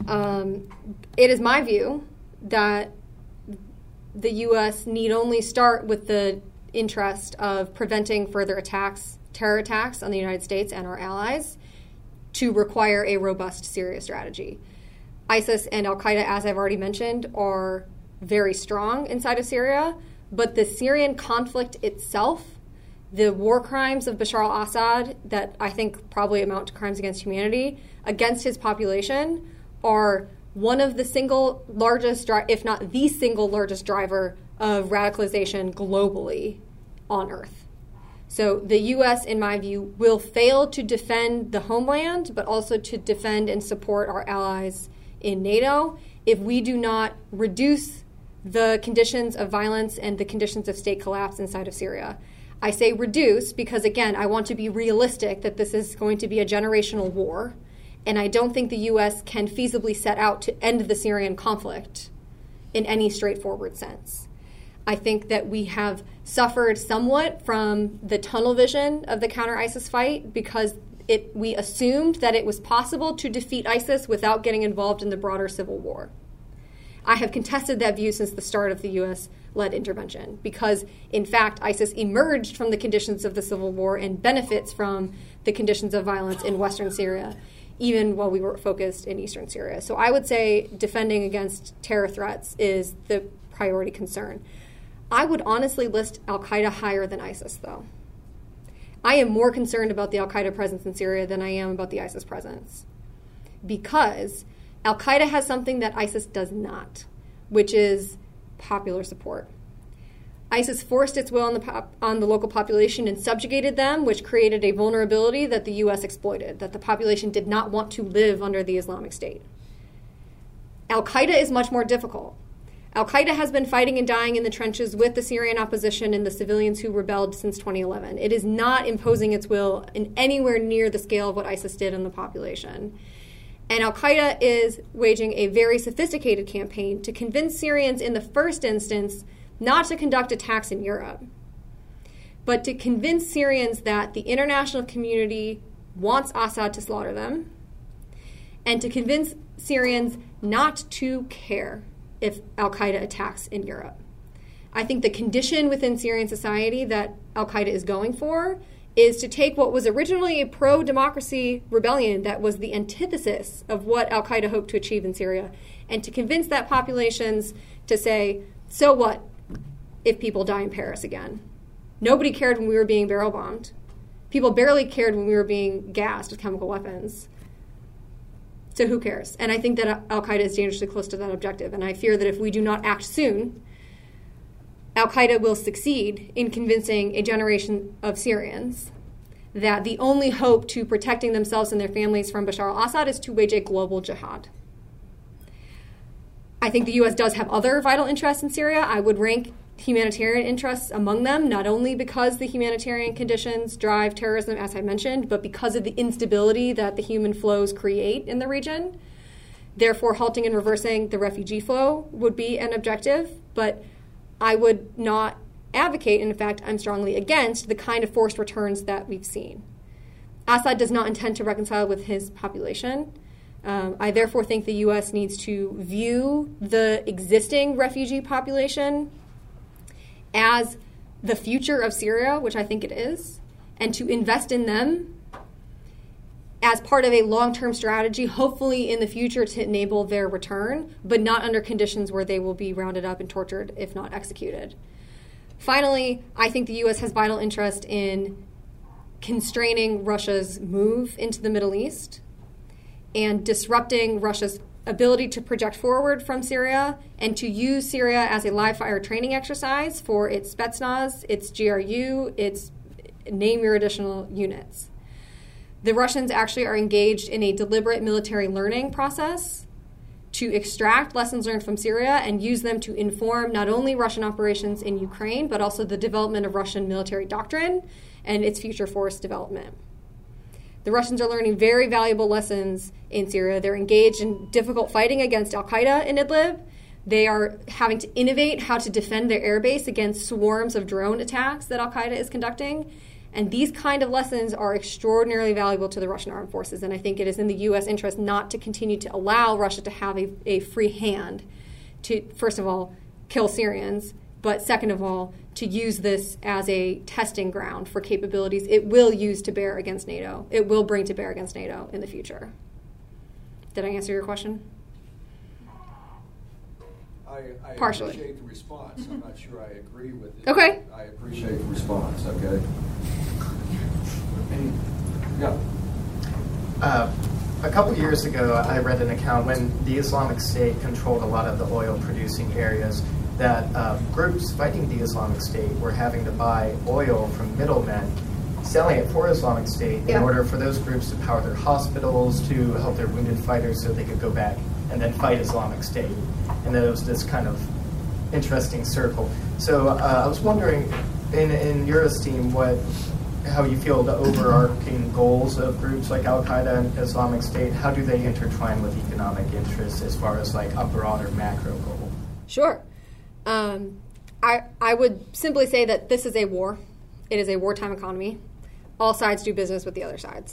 It is my view that the U.S. need only start with the interest of preventing further attacks, terror attacks on the United States and our allies, to require a robust Syria strategy. ISIS and al-Qaeda, as I've already mentioned, are very strong inside of Syria, but the Syrian conflict itself, the war crimes of Bashar al-Assad that I think probably amount to crimes against humanity against his population, are one of the single largest, if not the single largest driver of radicalization globally on Earth. So the U.S., in my view, will fail to defend the homeland, but also to defend and support our allies in NATO if we do not reduce the conditions of violence and the conditions of state collapse inside of Syria. I say reduce because, again, I want to be realistic that this is going to be a generational war, and I don't think the U.S. can feasibly set out to end the Syrian conflict in any straightforward sense. I think that we have suffered somewhat from the tunnel vision of the counter-ISIS fight because we assumed that it was possible to defeat ISIS without getting involved in the broader civil war. I have contested that view since the start of the U.S.-led intervention because, in fact, ISIS emerged from the conditions of the civil war and benefits from the conditions of violence in western Syria, even while we were focused in eastern Syria. So I would say defending against terror threats is the priority concern. I would honestly list al-Qaeda higher than ISIS, though. I am more concerned about the al-Qaeda presence in Syria than I am about the ISIS presence because al-Qaeda has something that ISIS does not, which is popular support. ISIS forced its will on the local population and subjugated them, which created a vulnerability that the U.S. exploited, that the population did not want to live under the Islamic State. Al-Qaeda is much more difficult. Al-Qaeda has been fighting and dying in the trenches with the Syrian opposition and the civilians who rebelled since 2011. It is not imposing its will in anywhere near the scale of what ISIS did on the population. And al-Qaeda is waging a very sophisticated campaign to convince Syrians in the first instance not to conduct attacks in Europe, but to convince Syrians that the international community wants Assad to slaughter them, and to convince Syrians not to care if al-Qaeda attacks in Europe. I think the condition within Syrian society that al-Qaeda is going for is to take what was originally a pro-democracy rebellion that was the antithesis of what al-Qaeda hoped to achieve in Syria, and to convince that populations to say, so what if people die in Paris again? Nobody cared when we were being barrel bombed. People barely cared when we were being gassed with chemical weapons. So who cares? And I think that al-Qaeda is dangerously close to that objective, and I fear that if we do not act soon, al-Qaeda will succeed in convincing a generation of Syrians that the only hope to protecting themselves and their families from Bashar al-Assad is to wage a global jihad. I think the U.S. does have other vital interests in Syria. I would rank humanitarian interests among them, not only because the humanitarian conditions drive terrorism, as I mentioned, but because of the instability that the human flows create in the region. Therefore, halting and reversing the refugee flow would be an objective, but I would not advocate, and in fact, I'm strongly against the kind of forced returns that we've seen. Assad does not intend to reconcile with his population. I therefore think the U.S. needs to view the existing refugee population as the future of Syria, which I think it is, and to invest in them as part of a long-term strategy, hopefully in the future to enable their return, but not under conditions where they will be rounded up and tortured, if not executed. Finally, I think the U.S. has vital interest in constraining Russia's move into the Middle East and disrupting Russia's ability to project forward from Syria and to use Syria as a live fire training exercise for its Spetsnaz, its GRU, its name your additional units. The Russians actually are engaged in a deliberate military learning process to extract lessons learned from Syria and use them to inform not only Russian operations in Ukraine, but also the development of Russian military doctrine and its future force development. The Russians are learning very valuable lessons in Syria. They're engaged in difficult fighting against al-Qaeda in Idlib. They are having to innovate how to defend their airbase against swarms of drone attacks that al-Qaeda is conducting. And these kind of lessons are extraordinarily valuable to the Russian armed forces, and I think it is in the U.S. interest not to continue to allow Russia to have a free hand to, first of all, kill Syrians, but second of all, to use this as a testing ground for capabilities it will use to bear against NATO. It will bring to bear against NATO in the future. Did I answer your question? I Partially. appreciate the response. I'm not sure I agree with it. Okay. I appreciate the response, okay? Yeah. A couple years ago, I read an account when the Islamic State controlled a lot of the oil-producing areas that groups fighting the Islamic State were having to buy oil from middlemen, selling it for Islamic State in order for those groups to power their hospitals, to help their wounded fighters so they could go back and then fight Islamic State. And then it was this kind of interesting circle. So I was wondering, in your esteem, how you feel the overarching goals of groups like Al-Qaeda and Islamic State, how do they intertwine with economic interests as far as like a broader macro goal? Sure. I would simply say that this is a war. It is a wartime economy. All sides do business with the other sides.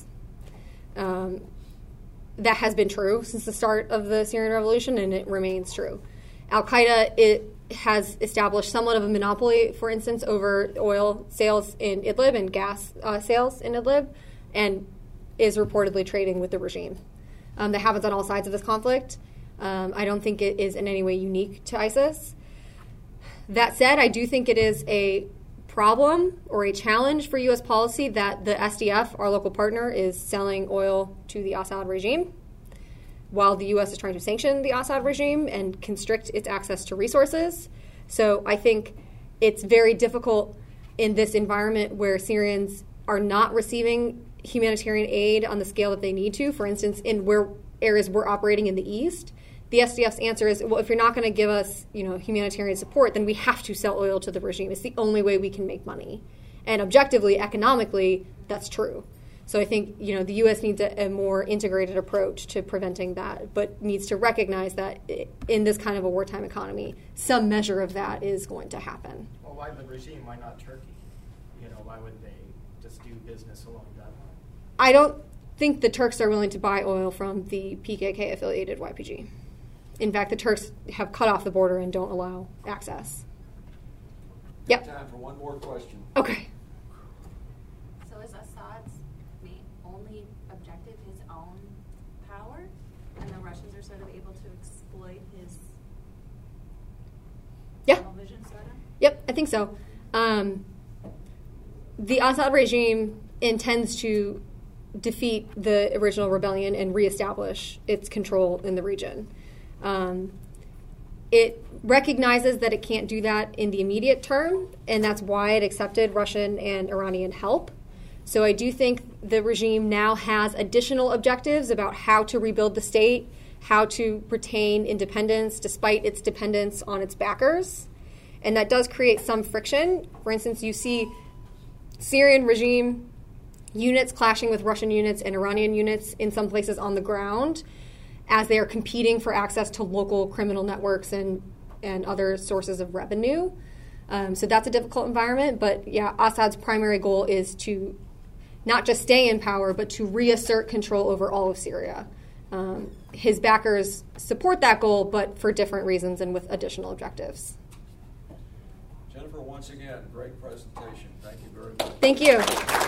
That has been true since the start of the Syrian revolution, and it remains true. Al-Qaeda has established somewhat of a monopoly, for instance, over oil sales in Idlib and gas sales in Idlib, and is reportedly trading with the regime. That happens on all sides of this conflict. I don't think it is in any way unique to ISIS. That said, I do think it is a problem or a challenge for U.S. policy that the SDF, our local partner, is selling oil to the Assad regime, while the U.S. is trying to sanction the Assad regime and constrict its access to resources. So I think it's very difficult in this environment where Syrians are not receiving humanitarian aid on the scale that they need to. For instance, in areas we're operating in the east, the SDF's answer is, well, if you're not going to give us, humanitarian support, then we have to sell oil to the regime. It's the only way we can make money. And objectively, economically, that's true. So I think, the U.S. needs a more integrated approach to preventing that, but needs to recognize that in this kind of a wartime economy, some measure of that is going to happen. Well, why the regime? Why not Turkey? Why wouldn't they just do business along that line? I don't think the Turks are willing to buy oil from the PKK-affiliated YPG. In fact, the Turks have cut off the border and don't allow access. Yep. Time for one more question. Okay. So is Assad's only objective his own power, and the Russians are sort of able to exploit his vision, sort of? Yep, I think so. The Assad regime intends to defeat the original rebellion and reestablish its control in the region. It recognizes that it can't do that in the immediate term, and that's why it accepted Russian and Iranian help. So I do think the regime now has additional objectives about how to rebuild the state, how to retain independence despite its dependence on its backers. And that does create some friction. For instance, you see Syrian regime units clashing with Russian units and Iranian units in some places on the ground as they are competing for access to local criminal networks and other sources of revenue. So that's a difficult environment. But yeah, Assad's primary goal is to not just stay in power, but to reassert control over all of Syria. His backers support that goal, but for different reasons and with additional objectives. Jennifer, once again, great presentation. Thank you very much. Thank you.